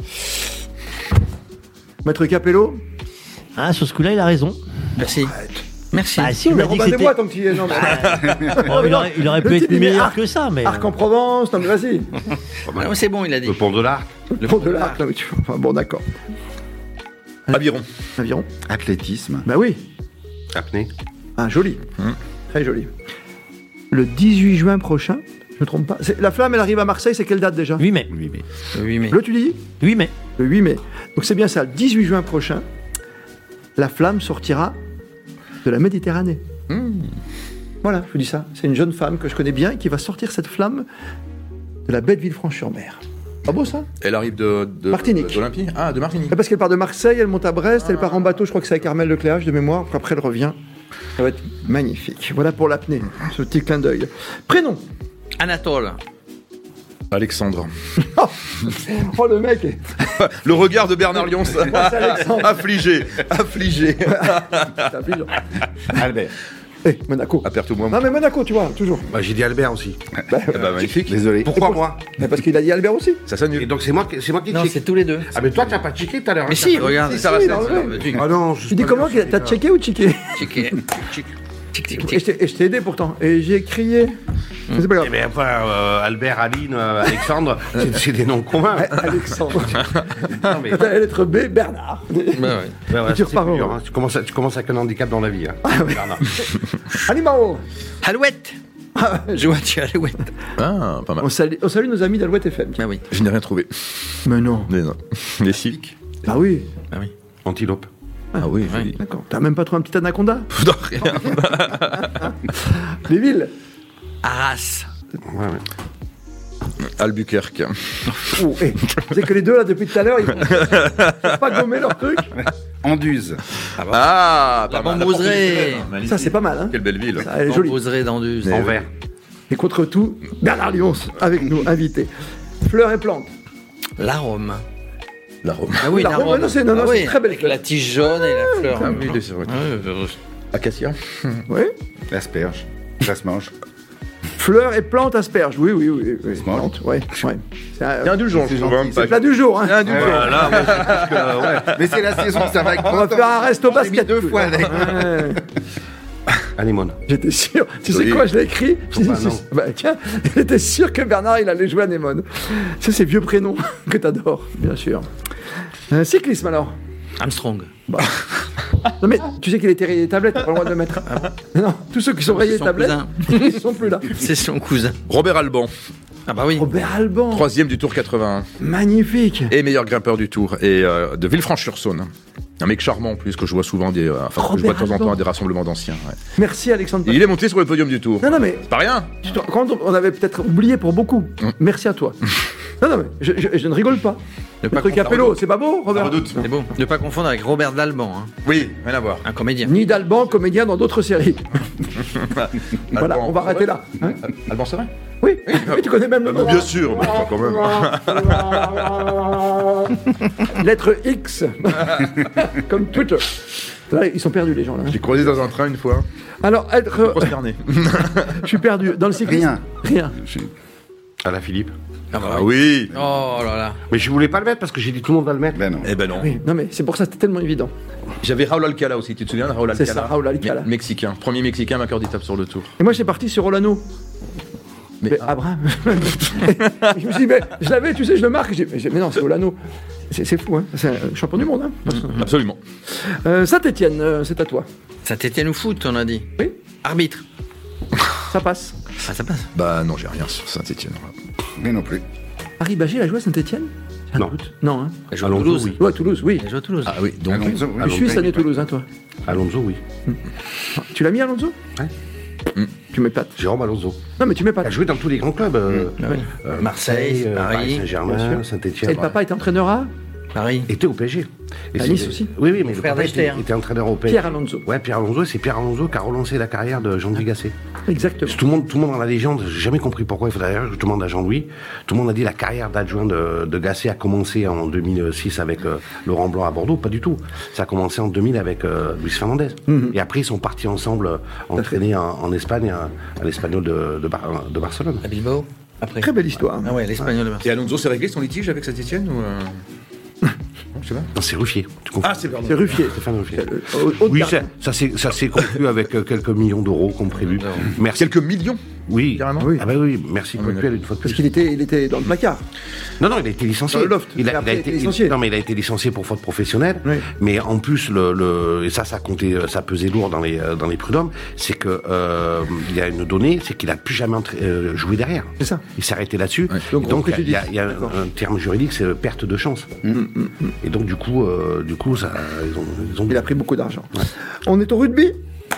Maître Capello. Ah, sur ce coup-là, il a raison. Merci. Merci. Ah, si, on Mais a dit que Robin des c'était. Bois, tant que tu y es. Non, mais... Oh, il aurait pu Le être type, il met meilleur arc. que ça, mais. Arc en Provence. Non, mais vas-y. Non, c'est bon, il a dit. Le pont de l'Arc. Le pont de l'arc. Non, mais enfin, bon, d'accord. Aviron. Aviron. Athlétisme. Bah oui. Apnée. Ah, joli. Très joli. Le 18 juin prochain, je ne me trompe pas. La flamme, elle arrive à Marseille, c'est quelle date déjà? 8 mai. Oui, mais. Oui, mais. Le, tu dis? 8 mai. Le 8 mai. Donc c'est bien ça, le 18 juin prochain, la flamme sortira de la Méditerranée. Voilà, je vous dis ça. C'est une jeune femme que je connais bien qui va sortir cette flamme de la baie de Villefranche-sur-Mer. Pas beau ça? Elle arrive de Martinique. d'Olympie. Ah, de Martinique. Parce qu'elle part de Marseille, elle monte à Brest, elle part en bateau, je crois que c'est avec Armel Lecléache de mémoire, puis après elle revient. Ça va être magnifique. Voilà pour l'apnée, ce petit clin d'œil. Prénom. Anatole. Alexandre. Oh le mec. Le regard de Bernard Lyons. c'est Alexandre. Affligé. C'est affligeant. Albert. Monaco. Aperçois-moi. Non mais Monaco, tu vois, toujours. Bah, j'ai dit Albert aussi. Ah bah, magnifique. Désolé. Pourquoi moi? Mais parce qu'il a dit Albert aussi. Ça Et s'annule. donc c'est moi qui Non, check. c'est tous les deux. Ah mais toi tu n'as pas checké tout à l'heure. Mais hein, si, t'as- regarde. Si, ça va Si, se dans faire. le ça. Ah non, je Tu dis comment? T'as checké ou checké? Checké. Tic, tic, tic. Et je t'ai aidé pourtant. Et j'ai crié. Mais c'est pas grave. Eh bien, enfin, Albert, Aline, Alexandre, c'est des noms communs. Alexandre. Non, mais, T'as la lettre B, Bernard. Bah ouais. ouais, ouais, tu c'est repars plus dur, au- hein. Tu commences avec un handicap dans la vie. Hein. Bernard. Animao. Alouette. Je vois, tu as Alouette. Ah, pas mal. On salue nos amis d'Alouette FM. Bah oui. Je n'ai rien trouvé. Mais non. Mais non. Les si. Ah oui. Bah oui. Antilope. Ah oui, Ouais. joli. D'accord. T'as même pas trouvé un petit anaconda? Non, rien. Les villes. Arras. Ouais, ouais. Albuquerque. Oh, vous savez que les deux là depuis tout à l'heure, ils vont pas gommer leur truc. Anduze. Ah, La pas mal. Bambouseraie. Magnifique. Ça c'est pas mal, hein. Quelle belle ville. Ça, elle est jolie. Bambouseraie d'Anduze. Anvers. Et contre tout, Bernard Lyons avec nous, invité. Fleurs et plantes. L'arôme. La Rome. Ah oui, l'arôme, l'arôme. non, c'est une très belle Avec fleur. la tige jaune et la fleur. Ah oui, c'est vrai. Acacia. Oui. L'asperge. Ça se mange. Fleurs et plantes asperges. Oui. mange. Plantes, ouais. Ouais. C'est C'est indulgent, je trouve. hein, gentil, pas- le plat du jour, hein. C'est indulgent. Là, moi, je pense que, ouais. Mais c'est la saison, ça va être On va faire un resto basket. deux fois avec. Ouais. Anémone. J'étais sûr. Tu sais Joli. quoi, je l'ai écrit. Je Bah, dis, non. bah, tiens, j'étais sûr que Bernard, il allait jouer à Anémone. C'est ces vieux prénoms que t'adores, bien sûr. Cyclisme alors. Armstrong. Non mais tu sais qu'il était rayé des tablettes, t'as pas le droit de le mettre. Non, tous ceux qui sont rayés des son tablettes, ils sont plus là. C'est son cousin. Robert Alban, Ah bah oui. Robert Alban, 3e du Tour 81 magnifique. et meilleur grimpeur du Tour et de Villefranche-sur-Saône. Un mec charmant en plus que je vois souvent que je vois de temps en temps à des rassemblements d'anciens. Ouais. Merci Alexandre. Et il est monté sur le podium du Tour. Non mais C'est pas rien. quand on avait peut-être oublié pour beaucoup. Merci à toi. Non, mais je ne rigole pas. Ne pas Maître Capello, c'est pas beau, Ça Robert? redoute. C'est bon. Ne pas confondre avec Robert Dalban, hein, Oui, rien à voir. un comédien. Ni d'Alban, comédien dans d'autres séries. Voilà, Alban, on va arrêter là. Hein Alban, c'est vrai? Oui, oui, tu connais même le nom. Bien sûr, mais enfin, quand même. Lettre X. Comme Twitter. Là, ils sont perdus, les gens, là. J'ai croisé dans un train une fois. Alors, être... Consterné. Je suis perdu. Dans le cyclisme? Rien. À la Philippe. Ah oui. Oh là là. Mais je voulais pas le mettre parce que j'ai dit tout le monde va le mettre. Ben non. Eh ben non. Oui, non, mais c'est pour ça que c'était tellement évident. J'avais Raúl Alcala aussi, tu te souviens de Raúl Alcala? C'est ça, Raúl Alcala. Mexicain. Premier Mexicain vainqueur d'étape sur le Tour. Et moi, j'ai parti sur Rolano. Mais Abraham. Je me suis dit, mais je l'avais, tu sais, je le marque. Mais non, c'est Olano. C'est fou, hein. C'est un champion du monde, hein. Absolument. Saint-Etienne, c'est à toi. Saint-Étienne ou foot, on a dit. Oui. Arbitre. Ça passe. Ah, ça passe. Bah non, j'ai rien sur Saint-Etienne. Mais non plus. Harry Bagé a joué à Saint-Etienne? Non. Non, hein. Il joue à Alonso, Toulouse. oui. Ouais, Toulouse, oui. Il joue à Toulouse. Ah oui, donc. Alonso, oui. Tu suis cette année Toulouse, hein, toi. Alonso, oui. Tu l'as mis, Alonso? Ouais. Tu m'épates. Jérôme Alonso. Non, mais tu Il a m'épates. joué dans tous les grands clubs. Marseille, Paris, Paris Saint-Germain, bien sûr. Saint-Etienne. Et le papa était entraîneur à Paris. était au PSG. Et À c'est- Nice aussi. Oui, oui, mais le frère papa d'Esther. était entraîneur au PSG. Pierre Alonso. Ouais, Pierre Alonso, c'est Pierre Alonso qui a relancé la carrière de Jean-Louis Gasset. Exactement. Tout le monde dans la légende, j'ai jamais compris pourquoi. Il faudrait d'ailleurs que je demande à Jean-Louis. Tout le monde a dit la carrière d'adjoint de Gasset a commencé en 2006 avec Laurent Blanc à Bordeaux. Pas du tout. Ça a commencé en 2000 avec Luis Fernandez. Et après, ils sont partis ensemble entraîner en Espagne, à l'Espagnol de Barcelone. À Bilbao. Après. Très belle histoire. Ah ouais, l'Espagnol de Marseille. Et Alonso s'est réglé son litige avec Saint-Etienne ou non, je sais pas. Non, c'est Ruffier. Tu confonds. Ah, c'est pardon. C'est Ruffier. Stéphane Ruffier. Haute Oui, garde. ça s'est conclu avec quelques millions d'euros comme prévu. Merci. Quelques millions. Oui, Carrément. Oui. Ah bah oui, merci Ah, mais Coquel une fois de Parce plus. qu'il était dans le placard. Non, il a été licencié. Dans le loft. Il Et après, il a été licencié. non, mais il a été licencié pour faute professionnelle. Oui. Mais en plus, et ça comptait, ça pesait lourd dans les prud'hommes, c'est que il y a une donnée, c'est qu'il a plus jamais joué derrière. C'est ça. Il s'est arrêté là-dessus. Ouais. Et Donc, donc gros il y a préjudice. D'accord. un terme juridique, c'est perte de chance. Et donc du coup, ça, ils ont. Il a pris beaucoup d'argent. On est au rugby?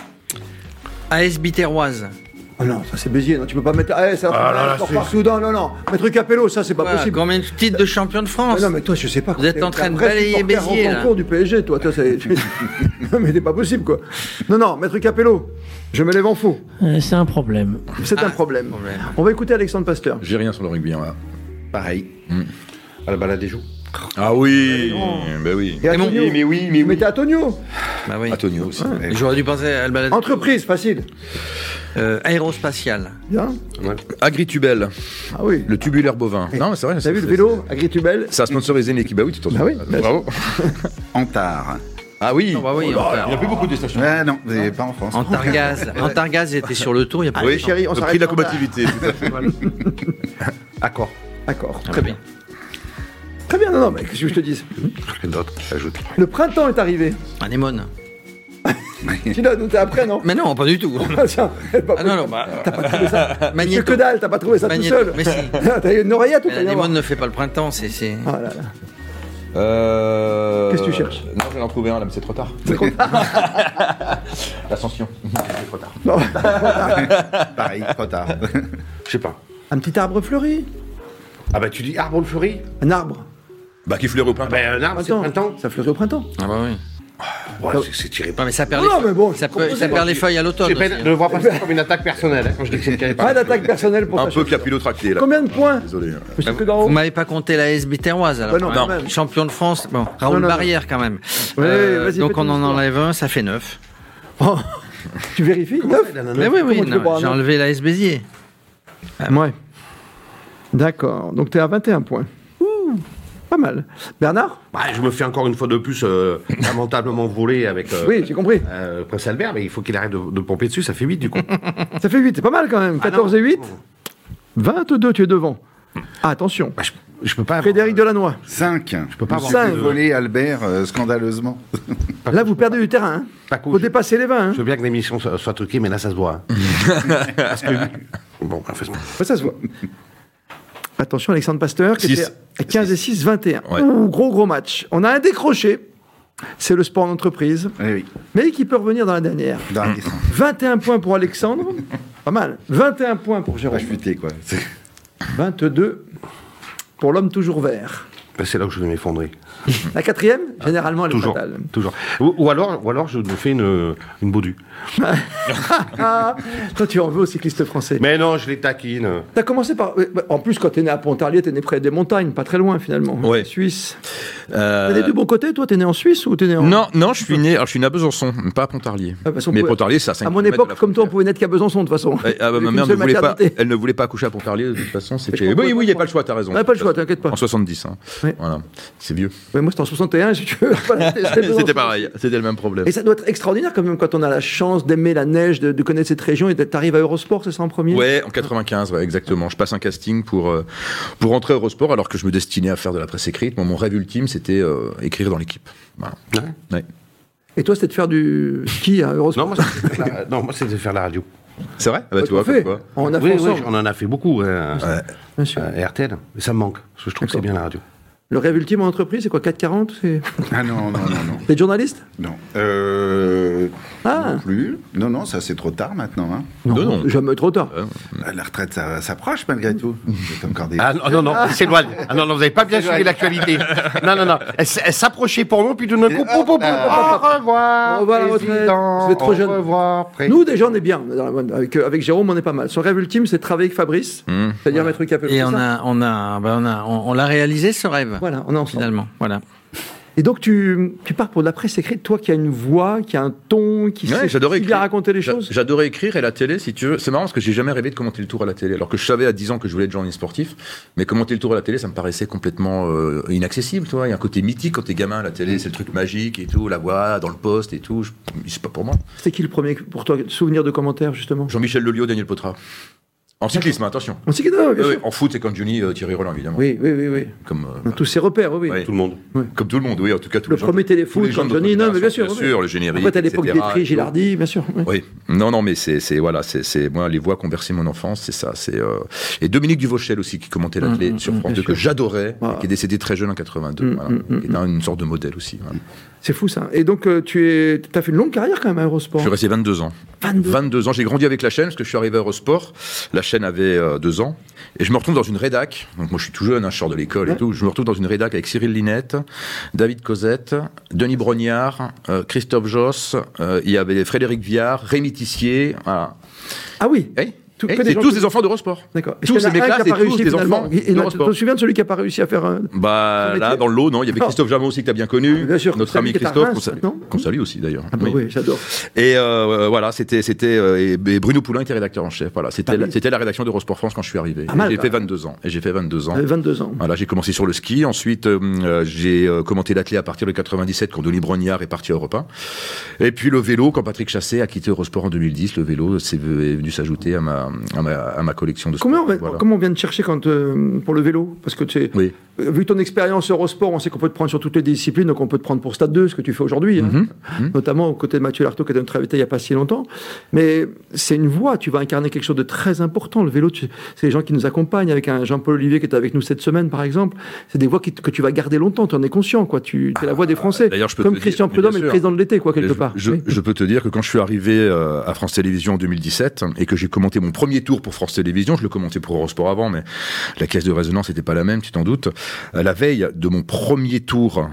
AS Biterroise. Ah non, ça c'est Béziers, non, tu peux pas mettre. Ah, ça là, sport c'est- par Soudan, non. Maître Capello, ça c'est pas Voilà, possible. combien de titres de champion de France? Ah non, mais toi, je sais pas. Vous êtes T'es en train un de vrai balayer supporter Béziers, en là. concours du PSG, toi. Non, mais c'est pas possible, quoi. Non, Maître Capello, je me lève en faux. C'est un problème. C'est un problème. problème. On va écouter Alexandre Pasteur. J'ai rien sur le rugby, là. Pareil. À la balade des joues. Ah oui. Bah oui. Et mon- Antonio. mais oui, mais Vous oui. mettez Antonio. Bah oui. Antonio aussi. J'aurais dû penser à Albalade. Entreprise, facile. Aérospatiale. Bien. Agritubel, Ah oui. le tubulaire bovin. Non, mais c'est vrai. T'as vu le vélo, Agritubel? Ça a sponsorisé une équipe. Bah oui, tu t'en Bah oui, bien Bravo. Antar. Ah oui. Oh, bah oui, Il n'y a plus beaucoup de stations. Ah non, mais pas en France. Antargaz était sur le tour, il y a pas Oui, chérie, on le s'arrête prix de la en bas. combativité. Tout à fait. Accord. D'accord, Ah, très bien. Très bien, non, mais qu'est-ce que je te dis? Et d'autres, j'ajoute. Le printemps est arrivé. Anémone. Tu l'as noté après, non? Mais non, pas du tout. Ah, tiens, c'est pas Ah non, non, bah. T'as pas trouvé ça? C'est Magnéto. que dalle, t'as pas trouvé ça tout Magnéto, seul? mais si. T'as eu une oreillette ou Mais t'as rien à voir? L'anémone ne fait pas le printemps, c'est. Ah là là. Qu'est-ce que tu cherches? Non, je vais en trouver un là, mais c'est trop tard. L'ascension. C'est trop tard. Non. Pareil, trop tard. Je sais pas. Un petit arbre fleuri? Ah bah tu dis arbre le fleuri. Un arbre? Bah, qui fleurit au printemps. Ben un arbre c'est le printemps. Ça fleurit au printemps. Ah bah oui. Ouais, c'est tiré. Non, mais ça perd Non, les feuilles. mais bon, ça, c'est ça perd les feuilles à l'automne. Je aussi, hein. ne le vois pas ça comme une attaque personnelle hein, quand je dis que c'est tiré par. Pas d'attaque personnelle pour Un ta peu chaussure. capillotracté là. Combien de points? Désolé. Monsieur que d'en haut? Vous m'avez pas compté la SB Terroise alors. Bah non, quand Ouais. même. Champion de France. Bon, Raoul non. Barrière quand même. Ouais, vas-y, donc fais on ton en histoire. enlève un, ça fait 9. Oh, tu vérifies? 9? Mais oui, oui, Comment tu peux non, pas, j'ai non enlevé la S Béziers. Ouais. D'accord. Donc t'es à 21 points. Ouh, pas mal. Bernard? Bah, je me fais encore une fois de plus lamentablement voler avec Oui, j'ai compris. Prince Albert, mais il faut qu'il arrête de pomper dessus, ça fait 8 du coup. Ça fait 8, c'est pas mal quand même. 14 et 8. 22, tu es devant. Ah, attention. Bah, je peux pas. Frédéric Delannoy. 5. Je peux pas avoir Cinq. volé Albert scandaleusement. Là, vous perdez du terrain. Hein. Paco, Faut dépasser les 20. Hein. je veux bien que l'émission soit truquée, mais là ça se voit. hein. Parce que bon, enfin, Ouais, ça se voit. Attention, Alexandre Pasteur, qui Six. était à 15 et 6, 21. Ouais. Ouh, gros match. On a un décroché. C'est le sport d'entreprise. Oui, oui. Mais qui peut revenir dans la dernière. Dans la descente. 21 points pour Alexandre. Pas mal. 21 points pour Jérôme. Pas chuté, quoi. 22. pour l'homme toujours vert. Ben, c'est là où je vais m'effondrer. La 4e, généralement, elle est Toujours. fatale. Toujours. Ou alors, je me fais une baudue. Toi, tu en veux aux cyclistes français. Mais non, je les taquine. T'as commencé par... En plus, quand t'es né à Pontarlier, t'es né près des montagnes, pas très loin, finalement. Ouais. Suisse. T'es né du bon côté, toi? T'es né en Suisse ou t'es né en... Non, je suis né à Besançon, pas à Pontarlier. Ah, parce qu'on Mais pouvait- Pontarlier, c'est à 5 À mon époque, comme toi, on pouvait naître qu'à Besançon, de toute façon. Ma Avec mère une seule maternité. elle ne voulait pas accoucher à Pontarlier, de toute façon. je C'était... comprends Oui, il n'y pas. a pas le choix, t'as raison. On n'a pas le choix, t'inquiète pas. En 70, hein. Oui. Voilà, c'est vieux. Ouais, moi, c'était en 61, si tu veux. Voilà, C'était pareil, c'était le même problème. Et ça doit être extraordinaire quand même quand on a la chance d'aimer la neige, de connaître cette région et t'arrives à Eurosport, c'est ça en premier? Ouais, en 95, ouais, exactement. Je passe un casting pour rentrer à Eurosport alors que je me destinais à faire de la presse écrite. Mon rêve ultime, c'était écrire dans l'équipe. Voilà. Ouais. Et toi, c'était de faire du ski à Eurosport? Moi, c'était de faire la radio. C'est vrai? Ah bah, Ouais, tu vois, fait. comme quoi. On a Oui, fait oui, ensemble. on en a fait beaucoup. Bien sûr. RTL. Mais ça me manque. Parce que je trouve que c'est bien la radio. Le rêve ultime en entreprise, c'est quoi, 4,40? Ah non. T'es journaliste? Non. Ah. Non plus. Non, ça c'est trop tard maintenant. Hein. Non. Jamais trop tard. La retraite, ça s'approche malgré tout. C'est encore des... Ah non, il s'éloigne. Ah non, vous n'avez pas bien suivi l'actualité. Non. Elle s'approchait pour nous, puis tout d'un coup, au revoir. Au revoir, la retraite. président. Vous êtes trop jeune. Au revoir. Nous, déjà, on est bien. Avec Jérôme, on est pas mal. Son rêve ultime, c'est de travailler avec Fabrice. C'est-à-dire mettre cap. Et on l'a réalisé, ce rêve. Voilà, on est ensemble. Finalement, voilà. Et donc, tu pars pour de la presse écrite, toi qui as une voix, qui a un ton, qui Ouais, sait j'adorais bien écrire. raconter les choses. J'adorais écrire et la télé, si tu veux. C'est marrant parce que j'ai jamais rêvé de commenter le Tour à la télé. Alors que je savais à 10 ans que je voulais être journaliste sportif. Mais commenter le Tour à la télé, ça me paraissait complètement inaccessible, toi. Il y a un côté mythique quand t'es gamin à la télé, c'est le truc magique et tout, la voix dans le poste et tout. C'est pas pour moi. C'était qui le premier, pour toi, souvenir de commentaires, justement? Jean-Michel Lelio, Daniel Potra. En cyclisme, attention. On s'y bien Ouais, sûr. en foot, c'est Cangioni, Thierry Roland, évidemment. Oui. Comme, On a tous ces repères, oui. ouais. Tout le monde. Comme tout le monde, oui, en tout cas. Tous Le les gens- premier téléfoot, tous les gens de quand Johnny, notre non, mais bien génération, sûr. le générique. Après, t'as l'époque etc., d'Etri, et tout. Gilardi, bien sûr. Oui, non, mais c'est moi les voix qui ont bercé mon enfance, c'est ça. Et Dominique Duvauchel aussi qui commentait la télé sur France 2 que j'adorais, Voilà. qui est décédé très jeune en 82, qui est une sorte de modèle aussi. Voilà. C'est fou ça. Et donc, tu as fait une longue carrière quand même à Eurosport. Je suis resté 22 ans. 22 ans. J'ai grandi avec la chaîne parce que je suis arrivé à Eurosport. La chaîne avait 2 ans. Et je me retrouve dans une rédac. Donc moi je suis tout jeune, hein, je sors de l'école et tout. Je me retrouve dans une rédac avec Cyril Linette, David Cosette, Denis Brognard, Christophe Josse, il y avait Frédéric Viard, Rémi Tissier. Voilà. Ah oui. Hey, Que des c'est gens tous qui- des enfants d'Eurosport. D'accord. Tous ces mecs-là, c'est tous des enfants Tu d'Eurosport. te souviens de celui qui n'a pas réussi à faire un... Bah Son là, métier. dans le lot, non, il y avait Non. Christophe Jamon aussi que tu as bien connu. Bien sûr, Notre celui ami qui est à Christophe, Reims, non qu'on salue aussi d'ailleurs. Ah bah oui, j'adore. Et voilà, c'était et Bruno Poulain était rédacteur en chef. Voilà, c'était la rédaction d'Eurosport France quand je suis arrivé. Pas mal, J'ai quand fait même. 22 ans. Et j'ai fait 22 ans. 22 ans. Voilà, j'ai commencé sur le ski. Ensuite, j'ai commenté l'athlé à partir de 97 quand Denis Brognard est parti à Europe 1. Et puis le vélo, quand Patrick Chassé a quitté Eurosport en 2010, le vélo est venu s'ajouter à ma collection de sport. Voilà. Comment on vient de chercher pour le vélo? Parce que Oui. vu ton expérience Eurosport, on sait qu'on peut te prendre sur toutes les disciplines, donc on peut te prendre pour Stade 2, ce que tu fais aujourd'hui, hein. Notamment aux côtés de Mathieu Lartaud qui a été notre invité il n'y a pas si longtemps. Mais c'est une voie, tu vas incarner quelque chose de très important. Le vélo, c'est les gens qui nous accompagnent, avec un Jean-Paul Olivier qui est avec nous cette semaine, par exemple. C'est des voix que tu vas garder longtemps, tu en es conscient, quoi. Tu es la voix des Français. D'ailleurs, je peux Comme te Christian dire, mais bien Prudhomme est le sûr. président de l'été, quoi, quelque Et part. Je peux te dire que quand je suis arrivé à France Télévisions en 2017 et que j'ai commenté mon premier tour pour France Télévisions, je le commentais pour Eurosport avant, mais la caisse de résonance n'était pas la même, tu t'en doutes. La veille de mon premier tour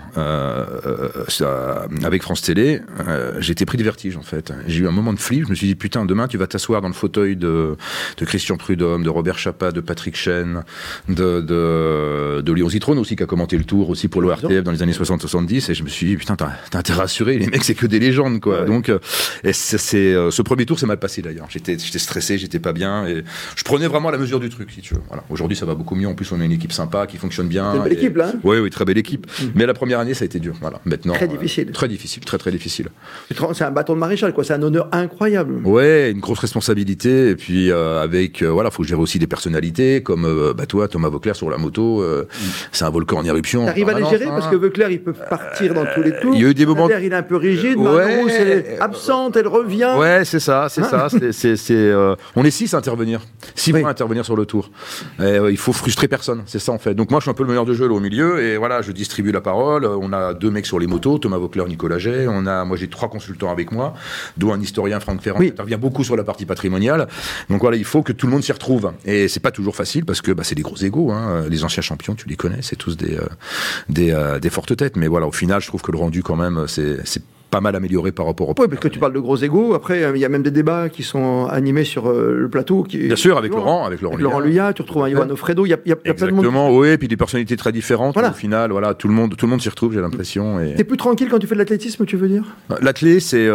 avec France Télé, j'ai été pris de vertige en fait. J'ai eu un moment de flip, je me suis dit putain, demain tu vas t'asseoir dans le fauteuil de Christian Prudhomme, de Robert Chapat, de Patrick Chen, de Léon Zitrone aussi qui a commenté le tour aussi pour l'ORTF dans les années 60-70 et je me suis dit putain t'as intérêt à rassurer, les mecs c'est que des légendes quoi. Ouais. Donc ce premier tour s'est mal passé d'ailleurs. J'étais stressé, j'étais pas bien et je prenais vraiment la mesure du truc si tu veux. Voilà. Aujourd'hui ça va beaucoup mieux, en plus on a une équipe sympa qui fonctionne bien. C'est une belle équipe là. Oui, très belle équipe. Mais la première année ça a été dur. Voilà. Maintenant très difficile. Très difficile, très difficile. C'est un bâton de maréchal quoi, c'est un honneur incroyable. Ouais, une grosse responsabilité et puis faut gérer aussi des personnalités comme toi Thomas Vauclair sur la moto, c'est un volcan en éruption. T'arrives à les gérer parce que Vauclair il peut partir dans tous les tours. Il y a eu des moments. Il est un peu rigide, Margot, elle est absente, elle revient. Ouais, c'est ça. On est 6 à intervenir. 6 points à intervenir sur le tour. Et, il faut frustrer personne, c'est ça en fait. Donc moi je suis un peu le meilleur de jeu là, au milieu et voilà, je distribue la parole. On a 2 mecs sur les motos, Thomas Vauclair, Nicolas Jay. Moi j'ai 3 consultants avec moi, dont un historien, Franck Ferrand, qui intervient beaucoup sur la partie patrimoniale. Donc voilà, il faut que tout le monde s'y retrouve. Et c'est pas toujours facile parce que c'est des gros égos. Hein. Les anciens champions, tu les connais, c'est tous des fortes têtes. Mais voilà, au final, je trouve que le rendu quand même, c'est pas mal amélioré par rapport au... Oui, parce que tu parles de gros égos. Après, il y a même des débats qui sont animés sur le plateau. Bien sûr, avec Laurent Luyat, tu retrouves un Johan Ofredo, il y a plein de monde. Exactement, oui, et puis des personnalités très différentes. Voilà. Au final, voilà, tout le monde s'y retrouve, j'ai l'impression. Et... T'es plus tranquille quand tu fais de l'athlétisme, tu veux dire? L'athlé, c'est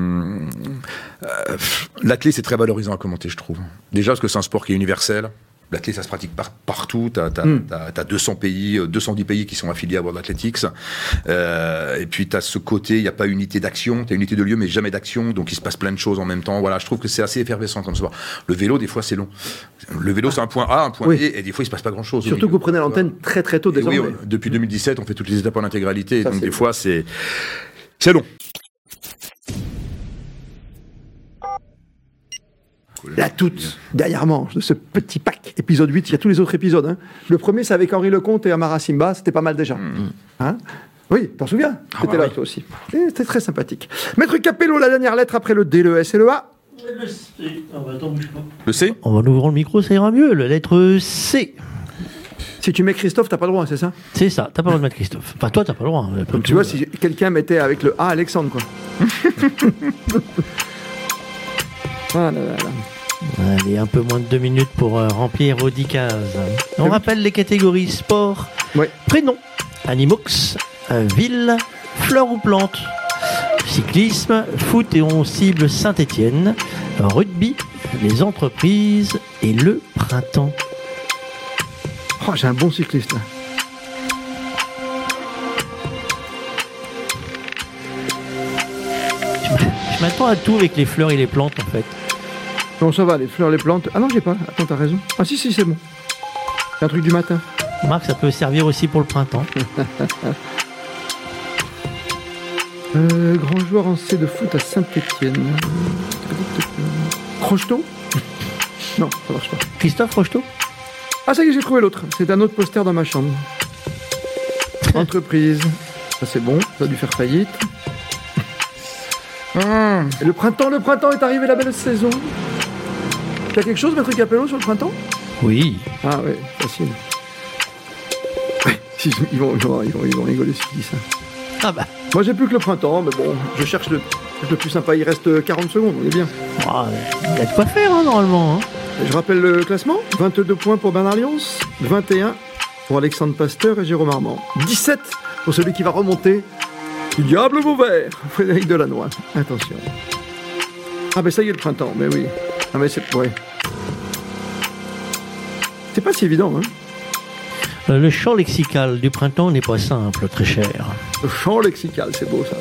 très valorisant à commenter, je trouve. Déjà, parce que c'est un sport qui est universel. L'athlé, ça se pratique partout. T'as 210 pays qui sont affiliés à World Athletics. Et puis, t'as ce côté, il n'y a pas unité d'action. T'as unité de lieu, mais jamais d'action. Donc, il se passe plein de choses en même temps. Voilà, je trouve que c'est assez effervescent comme sport. Le vélo, des fois, c'est long. Le vélo, c'est un point A, un point B, et des fois, il se passe pas grand-chose. Surtout que vous prenez l'antenne très très tôt désormais. Oui, depuis 2017, on fait toutes les étapes en intégralité. Donc, des fois, c'est long. La toute dernière manche de ce petit pack, épisode 8, il y a tous les autres épisodes. Hein. Le premier, c'est avec Henri Lecomte et Amara Simba, c'était pas mal déjà. Hein, oui, t'en souviens? C'était là, toi aussi. C'était très sympathique. Maître Capello, la dernière lettre après le D, le S et le A. Le C. Attends, bouge pas. Le C? En ouvrant le micro, ça ira mieux. La lettre C. Si tu mets Christophe, t'as pas le droit, c'est ça? C'est ça, t'as pas le droit de mettre Christophe. Enfin, toi, t'as pas le droit. Donc, tu vois, si quelqu'un mettait avec le A Alexandre, quoi. Ah là là là. Allez, un peu moins de 2 minutes pour remplir aux 10 cases. On rappelle les catégories sport, prénom, Animox, ville, fleur ou plante, cyclisme, foot et on cible Saint-Étienne, rugby, les entreprises et le printemps. Oh, j'ai un bon cycliste là. Je m'attends à tout avec les fleurs et les plantes en fait. Non, ça va, les fleurs, les plantes. Ah non, j'ai pas. Attends, t'as raison. Ah si, c'est bon. C'est un truc du matin. Marc, ça peut servir aussi pour le printemps. Grand joueur en C de foot à Saint-Étienne. Crocheteau? Non, ça marche pas. Christophe Rocheteau? Ah, ça y est, j'ai trouvé l'autre. C'est un autre poster dans ma chambre. Entreprise. Ça, c'est bon. Ça a dû faire faillite. Et le printemps est arrivé, la belle saison. Tu as quelque chose, Maître Capello, sur le printemps? Oui. Ah ouais, facile. Ouais, ils vont rigoler si je dis ça. Ah bah. Moi, j'ai plus que le printemps, mais bon, je cherche le plus sympa. Il reste 40 secondes, on est bien. Ah, il y a de quoi faire, hein, normalement. Hein. Je rappelle le classement. 22 points pour Bernard Lyons, 21 pour Alexandre Pasteur et Jérôme Armand. 17 pour celui qui va remonter. Diable Vauvert, Frédéric Delannoy. Attention. Ah ben ça y est, le printemps, mais oui. Ah mais c'est... Ouais. C'est pas si évident, hein. Le champ lexical du printemps n'est pas simple, très cher. Le champ lexical, c'est beau ça.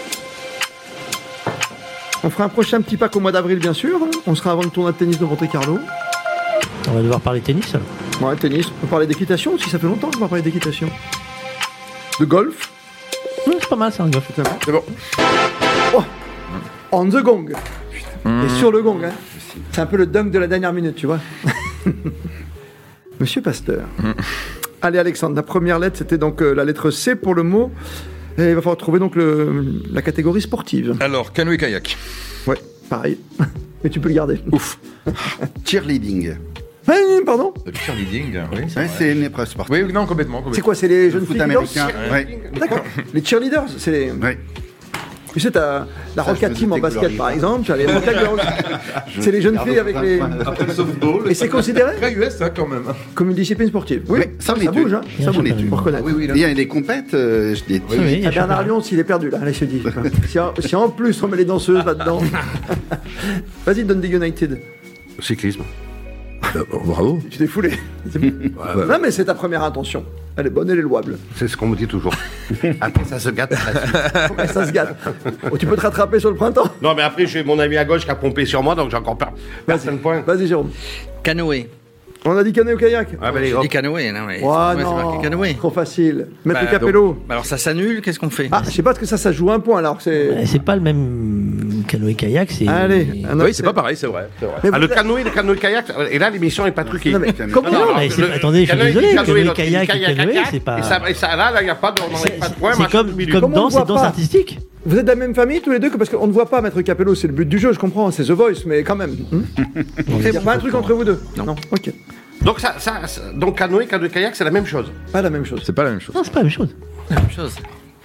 On fera un prochain petit pack au mois d'avril, bien sûr. On sera avant le tournoi de tennis de Monte-Carlo. On va devoir parler tennis, alors. Ouais, tennis. On peut parler d'équitation aussi, ça fait longtemps qu'on va parler d'équitation. De golf. C'est pas mal, ça, un golf. C'est bon. Oh, on the gong. Et sur le gong, hein. C'est un peu le dunk de la dernière minute, tu vois. Monsieur Pasteur. Allez, Alexandre, la première lettre, c'était donc la lettre C pour le mot. Et il va falloir trouver donc la catégorie sportive. Alors, canoë-kayak. Ouais, pareil. Mais tu peux le garder. Ouf. Cheerleading. Pardon? Le cheerleading, oui. C'est une épreuve sportive. Oui, non, complètement. C'est quoi? C'est les jeunes foot filles américain. D'accord. Les cheerleaders, c'est les... Ouais. Tu sais, t'as la Rocket Team en basket, par exemple. Tu as les Rocket Girls. C'est les jeunes filles avec les... Après le softball. Et c'est considéré Très US, hein, quand même. comme une discipline sportive. Oui, ça bouge, hein. Ça bouge, tu pour reconnaître. Oui, Il y a des compètes, je dis. Oui, Ah, Bernard Lyons, il est perdu, là, il se dit. Si en plus on met les danseuses là-dedans... Vas-y, Dundee United. Cyclisme. Bravo. Tu t'es foulé. Non, mais c'est ta première intention. Elle est bonne, elle est louable. C'est ce qu'on me dit toujours. Après, ça se gâte. Ouais, ça se gâte. Oh, tu peux te rattraper sur le printemps. Non, mais après, j'ai mon ami à gauche qui a pompé sur moi, donc j'ai encore personne point. Vas-y, Jérôme. Canoë. On a dit canoë ou kayak. Ah, bah, les J'ai gars. dit canoë, non mais. Oh Ouais, c'est non, marqué canoë. trop facile. Maître Bah, Capello. Alors ça s'annule, qu'est-ce qu'on fait? Ah, je sais pas, parce que ça joue un point alors que c'est. C'est pas le même canoë-kayak, c'est... Allez, un autre, Oui, c'est pas pareil, c'est vrai. Mais Ah, vous- le canoë-kayak, et là, l'émission n'est pas truquée. Non, mais comment Non, non, mais c'est- Le attendez, je suis canoë, désolé, canoë, l'autre, canoë-kayak, kayak, c'est pas... Et ça, là, il n'y a pas de, on n'enlève pas de point, C'est machin, comme, milieu. comme Comment on danse voit et danse pas artistique. Vous êtes de la même famille tous les deux, parce qu'on ne voit pas Maître Capello, c'est le but du jeu, je comprends, c'est The Voice, mais quand même. Il n'y a pas un truc entre vous deux. Non. Ok. Donc, donc canoë-kayak, c'est la même chose. Pas la même chose. C'est pas la même chose. Non, c'est pas la même chose. La même chose.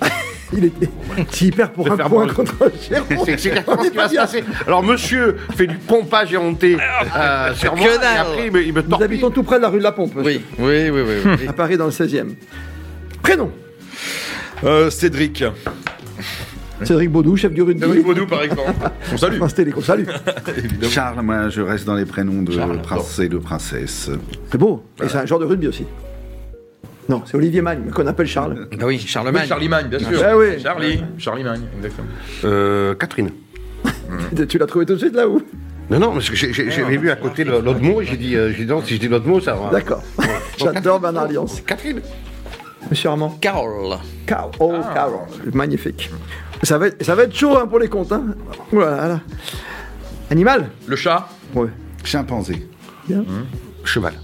S'il perd pour un faire point bon. contre Jérôme. C'est exactement ce qui va se passer. Alors, monsieur fait du pompage et honté sur moi, Que et dalle. après, il me Nous torpille. habitons tout près de la rue de la Pompe, monsieur. Oui. À Paris, dans le 16e. Prénom Cédric. Cédric Baudou, chef du rugby. Cédric Baudou, par exemple. On salue. France Télé, qu'on salue. Évidemment. Charles, moi, je reste dans les prénoms de prince et de princesse. C'est beau. Et c'est un genre de rugby aussi. Non, c'est Olivier Magne, mais qu'on appelle Charles. Bah oui, Charlemagne. Charlie Magne, bien sûr. Ah oui. Charlie Magne, exactement. Catherine. Tu l'as trouvé tout de suite là où Non, parce que j'avais vu à côté l'autre mot, et j'ai dit, non, si je dis l'autre mot, ça va. D'accord. J'adore Bernard Alliance. Catherine. Monsieur Armand. Carole. Carol. Magnifique. Ça va être chaud hein, pour les comptes. Hein. Ouh là là. Animal Le chat. Ouais. Chimpanzé. Bien. Cheval.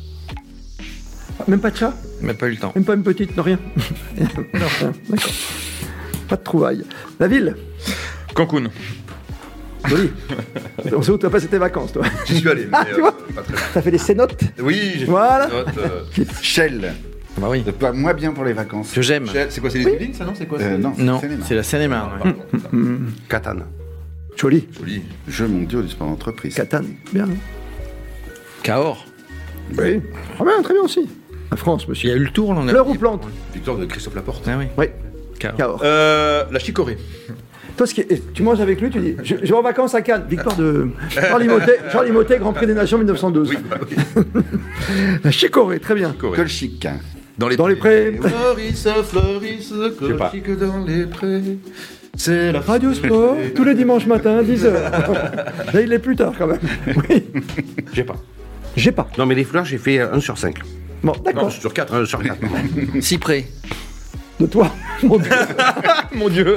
Même pas de chat Mais pas eu le temps. Même pas une petite, non rien. Non, rien. D'accord. Pas de trouvailles. La ville Cancun. Joli. On sait où tu as passé tes vacances, toi. J'y suis allé, mais Ah, tu vois pas très bien. T'as fait des cénotes Oui, j'ai Voilà. fait une note, Shell. Bah oui. Pas moi bien pour les vacances. Que j'aime. C'est quoi, c'est les Yvelines, ça, non? C'est quoi Non, Non, cinéma. c'est la Seine-et-Marne. ouais. Catane. Joli. Joli. Jeux mondiaux du sport d'entreprise. Catane. Bien. Cahors. Oui. Ah bien, très bien aussi. La France, Il y monsieur. a eu le tour, là. on a- Fleur ou plante Victoire de Christophe Laporte. Ah oui. Oui. Cahors. Cahors. La chicorée. Toi, tu manges avec lui, tu dis je vais en vacances à Cannes. Victoire de Charles Motet, Grand Prix des Nations 1912. Oui, bah oui. La chicorée, très bien. Chicorée. Colchic. Dans les prés. Fleurissent, pas. colchique dans les prés. C'est la Radio Sport, tous les dimanches matins, 10h. Là, il est plus tard quand même. Oui. J'ai pas. J'ai pas. Non, mais les fleurs, j'ai fait 1 sur 5. Bon, Non, d'accord. sur 4. 1 sur 4. Cyprès. De toi, mon Dieu. Mon Dieu.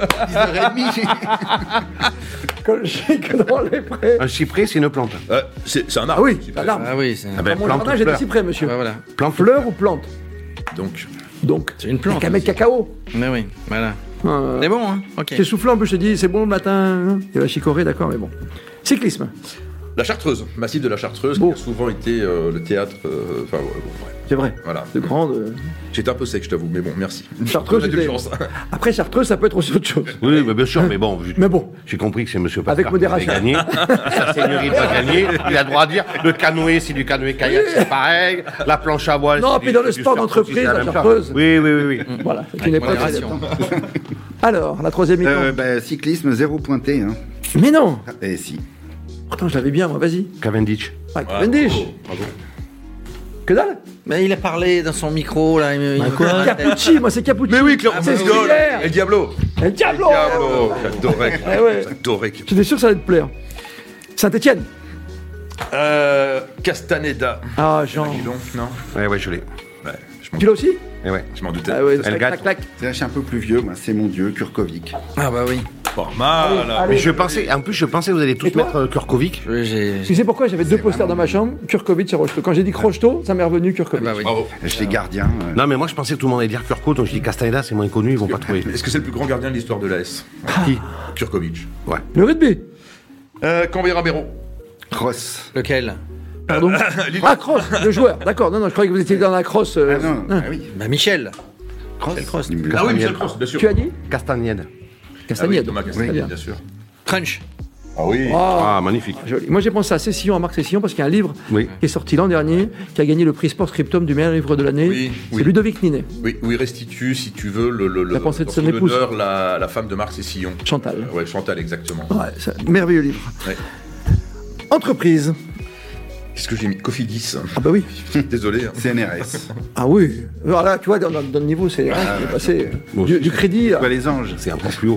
Colchique dans les prés. Un cyprès, c'est une plante. C'est un Ah arbre. oui, c'est c'est l'arbre. Ah oui, c'est. Ah ben, Mon plante jardin, ou j'ai des fleur. cyprès, monsieur. Ouais, voilà. Plante Fleur ou plante Donc, Donc, C'est une plante. qu'à mettre cacao. Mais oui, voilà. Euh, C'est bon, hein. Ok. J'ai soufflé un peu, je te dis, c'est bon le matin. Hein. Il y a la chicorée, d'accord, mais bon. Cyclisme, la Chartreuse, massif de la Chartreuse, Beau. qui a souvent été le théâtre. Enfin, ouais, bon, ouais. c'est vrai. Voilà. De grande. J'étais un peu sec, je t'avoue, mais bon, merci. Chartreuse, On a de c'était- chance. Après, Chartreuse, ça peut être aussi autre chose. Oui, mais bien sûr, mais bon, Mais bon, j'ai compris que c'est monsieur Avec Pascal qui avait modération. gagné. Sa seigneurie va gagner. Il a le droit de dire le canoë, c'est du canoë-kayak, c'est pareil. La planche à voile. Non, c'est puis du- dans le c'est du sport surf d'entreprise, aussi, c'est la même chose. Chartreuse. Oui. voilà, c'est une Avec époque. modération. Alors, la troisième mi-temps. Cyclisme, 0 pointé. Hein. Mais non Et si. Attends, je l'avais bien, moi, vas-y. Cavendish. Ah, Cavendish. Bravo. Que dalle Mais il a parlé dans son micro, là. quoi Capucci, moi, c'est Capucci. Mais oui, Claire c'est Bousgol, Springer. El Diablo. El Diablo. Diablo. J'adorais. Eh ouais. J'adorais. J'étais sûr que ça allait te plaire. Saint-Etienne. Castaneda. Ah, Jean. Aguilon, non? Ouais, je l'ai. Ouais, je m'en- Tu l'as aussi je m'en doutais. Ah ouais, Elle gâte. clac. C'est là, je suis un peu plus vieux, moi, c'est mon dieu, Kurkovic. Ah bah oui. Pas mal. Allez. Mais en plus, je pensais que vous allez tous Et toi mettre Kurkovic. Oui, j'ai. Tu sais pourquoi j'avais deux posters dans ma chambre, Kurkovic et Rocheteau. Quand j'ai dit Crocheteau, ça m'est revenu Kurkovic. Bah oui. Bravo. J'étais gardien. Non, mais moi, je pensais que tout le monde allait dire Kurko, donc je dis Castaneda, c'est moins connu, ils vont pas trouver. Est-ce que c'est le plus grand gardien de l'histoire de l'AS? Qui Kurkovic. Le rugby. Canberra Béraud. Cross. Lequel? Pardon. Ah, Cross, le joueur. D'accord, non, je croyais que vous étiez dans la cross. Ah non, ah oui. Bah Michel. Cross. Ah oui, Michel Cross, bien sûr. Tu as dit Castagnède. Ah oui, Castagnède. Thomas Très Castagnède, bien. bien sûr. Crunch. Ah oui. Oh, Ah, magnifique. joli. Moi j'ai pensé à Cessillon, à Marc Cessillon, parce qu'il y a un livre Oui. qui est sorti l'an dernier, qui a gagné le prix Sport Scriptum du meilleur livre de l'année. Oui, c'est oui. Ludovic Ninet, Oui, où il restitue, si tu veux, La pensée de dans son épouse. honneur, la femme de Marc Cessillon. Chantal. Ouais, Chantal, exactement. Ouais, c'est un merveilleux livre. Ouais. Entreprise. Qu'est-ce que j'ai mis? Cofidis. Ah bah oui. Désolé. Hein. CNRS. Ah oui. Alors là, tu vois, dans le niveau, c'est il est passé Bon, du crédit. Quoi, les anges. C'est encore plus haut.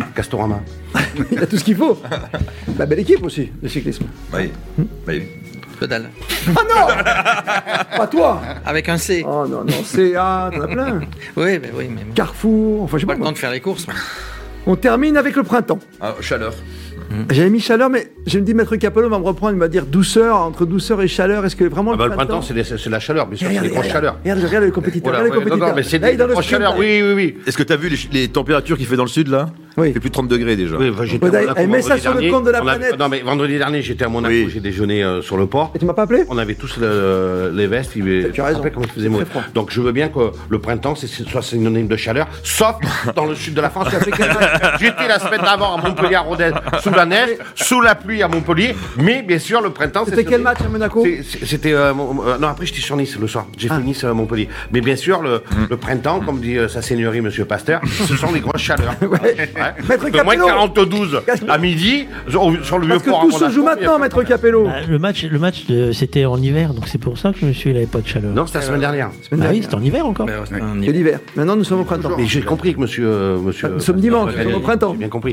Castorama. Il a tout ce qu'il faut. La belle équipe aussi, de cyclisme. Oui. Oui. Pedale. Ah non Pas toi Avec un C. Oh non, non, CA, t'en as plein. Oui, mais Carrefour, enfin je sais pas pas. le temps moi. de faire les courses. On termine avec le printemps. Ah, chaleur. J'avais mis chaleur, mais je me dis, Maître Capello va me reprendre, il va dire douceur, entre douceur et chaleur. Est-ce que vraiment Ah bah, le printemps, c'est la chaleur, bien sûr, c'est les grosses chaleurs. Regarde les compétiteurs. Voilà, Regarde les ouais, non, compétiteurs. non, mais c'est Là, il est des dans le grosses sprint, chaleurs, là. oui. Est-ce que tu as vu les températures qu'il fait dans le sud là Oui. Il fait plus de 30 degrés déjà. Oui, enfin, j'étais Ouais, à Monaco mets ça vendredi sur le dernier. compte de la On a- planète. Non, mais vendredi dernier, j'étais à Monaco, Oui. j'ai déjeuné sur le port. Et tu m'as pas appelé On avait tous les vestes, Tu as raison. Après, comment il faisait C'est mauvais. très froid. Donc je veux bien que le printemps soit synonyme de chaleur, sauf dans le sud de la France. J'étais la semaine d'avant à Montpellier, à Rodez, sous la neige, sous la pluie à Montpellier, mais bien sûr le printemps. C'était quel match à Monaco? C'était non, après j'étais sur Nice le soir. J'ai fait Nice Montpellier. Mais bien sûr le printemps, comme dit sa seigneurie Monsieur Pasteur, ce sont les grosses chaleurs. Maître De moins Capello. 42 à midi sur le vieux Parce que port à tout se Monaco, joue il y a maintenant, pas de Maître problème. Capello. Bah, le match c'était en hiver, donc c'est pour ça que je me suis dit, il n'avait pas de chaleur. Non, c'était la semaine dernière. Bah oui, c'était en hiver encore. Ben, c'est un C'est niveau. l'hiver. Maintenant, nous sommes au printemps. Mais j'ai compris que monsieur. Nous sommes dimanche, nous sommes au printemps. J'ai bien compris.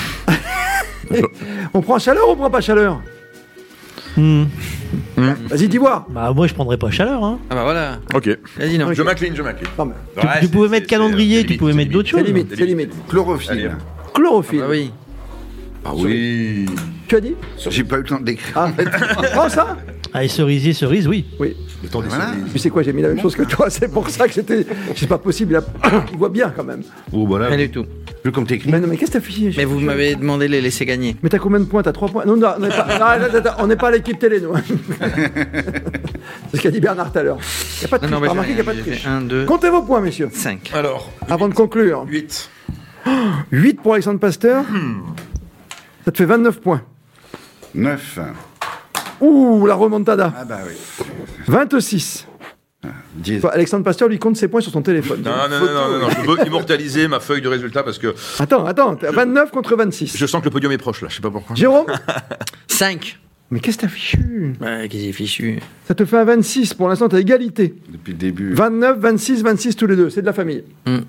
On prend chaleur ou on prend pas chaleur? Vas-y, dis-moi. Bah moi je prendrais pas chaleur. Hein. Ah bah voilà. Ok. Vas-y, non. Je m'incline. Non, mais Tu pouvais mettre calendrier, tu pouvais mettre d'autres c'est choses. limite, c'est limite. Chlorophylle. Allez. Chlorophylle. Ah oui. Ah oui. Tu as dit? J'ai pas eu le temps de l'écrire. Ah, prends ça. Ah, et cerisier, cerise, oui. Oui. Le temps des Voilà. cerises. Tu sais quoi, j'ai mis la même chose que toi, c'est pour ça que c'était. C'est pas possible, il voit bien quand même. Oh, voilà. Rien du tout. Vu comme t'es écrit. Mais non, mais qu'est-ce que t'as fait? Mais vous m'avez demandé de les laisser gagner. Mais t'as combien de points? T'as 3 points? Non, non, on n'est pas à l'équipe télé, nous. C'est ce qu'a dit Bernard tout à l'heure. Il n'y a pas de triche. mais Remarquez qu'il n'y a pas de j'ai triche. fait 1, 2, Comptez vos points, messieurs, 5. Alors, avant de conclure. 8. 8 pour Alexandre Pasteur. Ça te fait 29 points. 9. Ouh, la remontada. Ah bah oui. 26. 10. Alexandre Pasteur lui compte ses points sur son téléphone. Non, je veux immortaliser ma feuille de résultat parce que Attends, t'es à 29 contre 26. je sens que le podium est proche là, je sais pas pourquoi. Jérôme? 5. Mais qu'est-ce que t'as fichu? Bah, qu'est-ce qu'il est fichu. Ça te fait un 26. Pour l'instant, t'as égalité. Depuis le début. 29, 26, 26 tous les deux. C'est de la famille.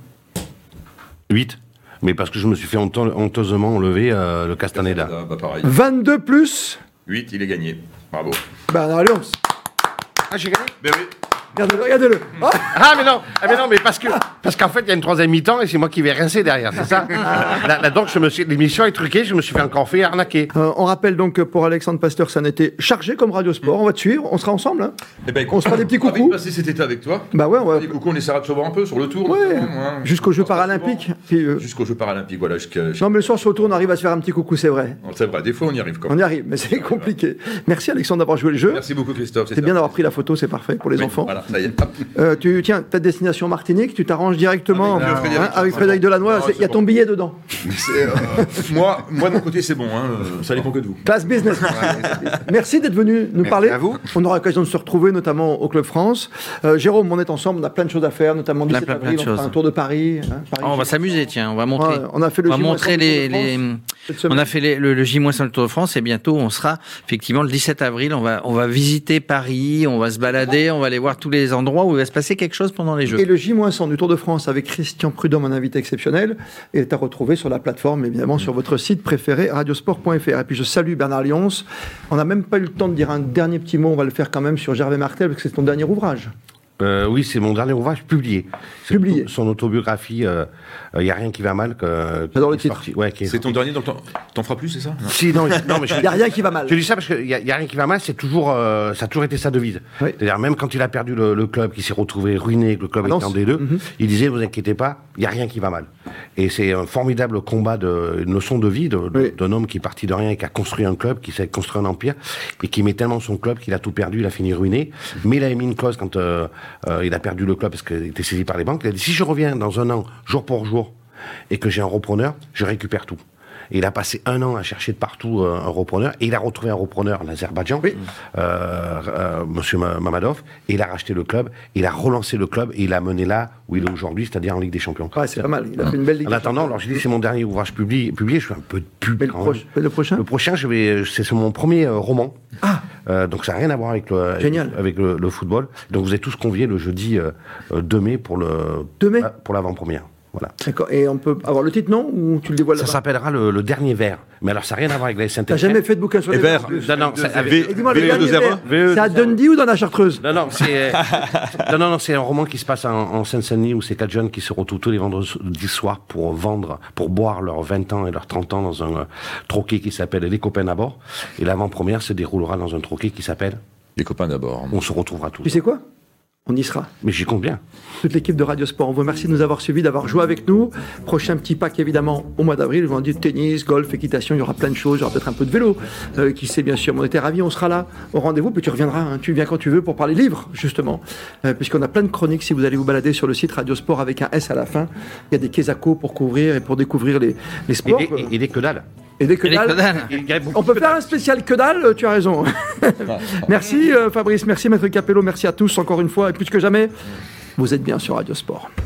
8. Mais parce que je me suis fait honteusement enlever le Castaneda. Bah pareil. 22 plus 8, il est gagné. Bravo. Bernard Alliance. Ah, j'ai gagné. Ben oui. Regardez-le. Ah, Ah, mais non, mais parce qu'en fait, il y a une troisième mi-temps et c'est moi qui vais rincer derrière, c'est ça? Là, donc, l'émission est truquée, je me suis encore fait arnaquer. on rappelle donc que pour Alexandre Pasteur, ça en était chargé comme Radio Sport. On va te suivre, on sera ensemble. Hein. Eh ben, écoute, On se fera des petits ravi de coucous. passer cet été avec toi. Bah ouais, on va. Des coucous, on essaiera de se voir un peu sur le tour. Ouais, notamment, hein. jusqu'aux Jeux On se passe Paralympiques. souvent. Puis, Jusqu'aux Jeux Paralympiques, voilà. non, mais le soir sur le tour, on arrive à se faire un petit coucou, c'est vrai. C'est vrai, des fois on y arrive quand On même. y arrive, mais c'est compliqué. Merci Alexandre d'avoir joué le jeu. Merci beaucoup Christophe. C'est bien d'avoir pris la photo, c'est parfait pour les Oui, enfants. Voilà, ça y est. Hop. Tiens, ta destination Martinique, tu t'arranges directement Avec, Frédéric. avec Frédéric Delannoy. Ah, Il y a c'est ton bon. billet dedans. Moi, de mon côté, c'est bon. Hein. Ça dépend que de vous. Classe business. Merci d'être venu nous Merci parler. à vous. On aura l'occasion de se retrouver, notamment au Club France. Jérôme, on est ensemble, on a plein de choses à faire, notamment le Plein 17 de avril, on fera choses. un tour de Paris. Hein, Paris. Oh, on va s'amuser, tiens. On va montrer. Ouais, on a fait le On va J-100 montrer du Tour de France cette semaine. On a fait le J-1 sur le Tour de France et bientôt on sera effectivement le 17 avril. On va visiter Paris, on va se balader, on va aller voir tous les endroits où il va se passer quelque chose pendant les Jeux. Et le J-100 du Tour de France avec Christian Prudhomme, un invité exceptionnel, est à retrouver sur la plateforme, évidemment, sur votre site préféré, radiosport.fr. Et puis je salue Bernard Lyons. On n'a même pas eu le temps de dire un dernier petit mot, on va le faire quand même sur Gervais Martel, parce que c'est ton dernier ouvrage. Oui, c'est mon dernier ouvrage publié. C'est Publié. son autobiographie, Il n'y a rien qui va mal. J'adore le qui est titre. sorti. Ouais, qui est C'est ton sorti. Ah, dernier, donc t'en feras plus, c'est ça? Si, non, mais Il n'y a rien qui va mal. Je dis ça parce qu'il n'y a rien qui va mal, c'est toujours, ça a toujours été sa devise. Oui. C'est-à-dire, même quand il a perdu le club, qu'il s'est retrouvé ruiné, que le club Ah non, était en D2, Mhm. il disait, vous inquiétez pas, il n'y a rien qui va mal. Et c'est un formidable combat, une leçon de vie Oui. d'un homme qui est parti de rien et qui a construit un club, qui s'est construit un empire, et qui met tellement son club qu'il a tout perdu, il a fini ruiné. Mais il a émis une clause quand il a perdu le club parce qu'il était saisi par les banques. Il a dit, si je reviens dans un an, jour pour jour, et que j'ai un repreneur, je récupère tout. Et il a passé 1 an à chercher de partout un repreneur, et il a retrouvé un repreneur en Azerbaïdjan, Monsieur Mamadov, et il a racheté le club, il a relancé le club, et il l'a mené là où il est aujourd'hui, c'est-à-dire en Ligue des Champions. Ouais, c'est pas mal. Il a fait une belle Ligue En des attendant, Champions. alors j'ai dit c'est mon dernier ouvrage publié, je fais un peu de pub. Mais le, quand même. le prochain Le prochain, c'est mon premier roman. Donc ça n'a rien à voir avec Génial. avec le football. Donc vous êtes tous conviés le jeudi 2 mai pour 2 mai pour l'avant-première. Voilà. D'accord. Et on peut avoir le titre, non? Ou tu le dévoiles Ça là-bas? s'appellera le dernier verre. Mais alors, ça n'a rien à voir avec la SNTF. T'as jamais fait de bouquin sur les verres? Non, c'est Et dis-moi, le dernier verre, VE201. c'est à Dundee ou dans la Chartreuse? Non, c'est un roman qui se passe en Seine-Saint-Denis où c'est 4 jeunes qui se retrouvent tous les vendredis soirs pour boire leurs 20 ans et leurs 30 ans dans un troquet qui s'appelle Les Copains d'abord. Et l'avant-première se déroulera dans un troquet qui s'appelle Les Copains d'abord. On se retrouvera tous. Tu sais quoi? On y sera. Mais j'y compte bien. Toute l'équipe de Radio Sport, on vous remercie de nous avoir suivis, d'avoir joué avec nous. Prochain petit pack évidemment au mois d'avril. Je vous en dis tennis, golf, équitation, il y aura plein de choses. Il y aura peut-être un peu de vélo. Qui sait bien sûr. Mais on était ravis, on sera là au rendez-vous. Puis tu reviendras, hein. Tu viens quand tu veux pour parler livres, justement. Puisqu'on a plein de chroniques si vous allez vous balader sur le site Radio Sport avec un S à la fin. Il y a des quesacos pour couvrir et pour découvrir les sports. Et des que dalle. Et des que dalle. On peut faire un spécial que dalle, tu as raison. Merci Fabrice, merci Maître Capello, merci à tous encore une fois. Et plus que jamais, vous êtes bien sur Radio Sport.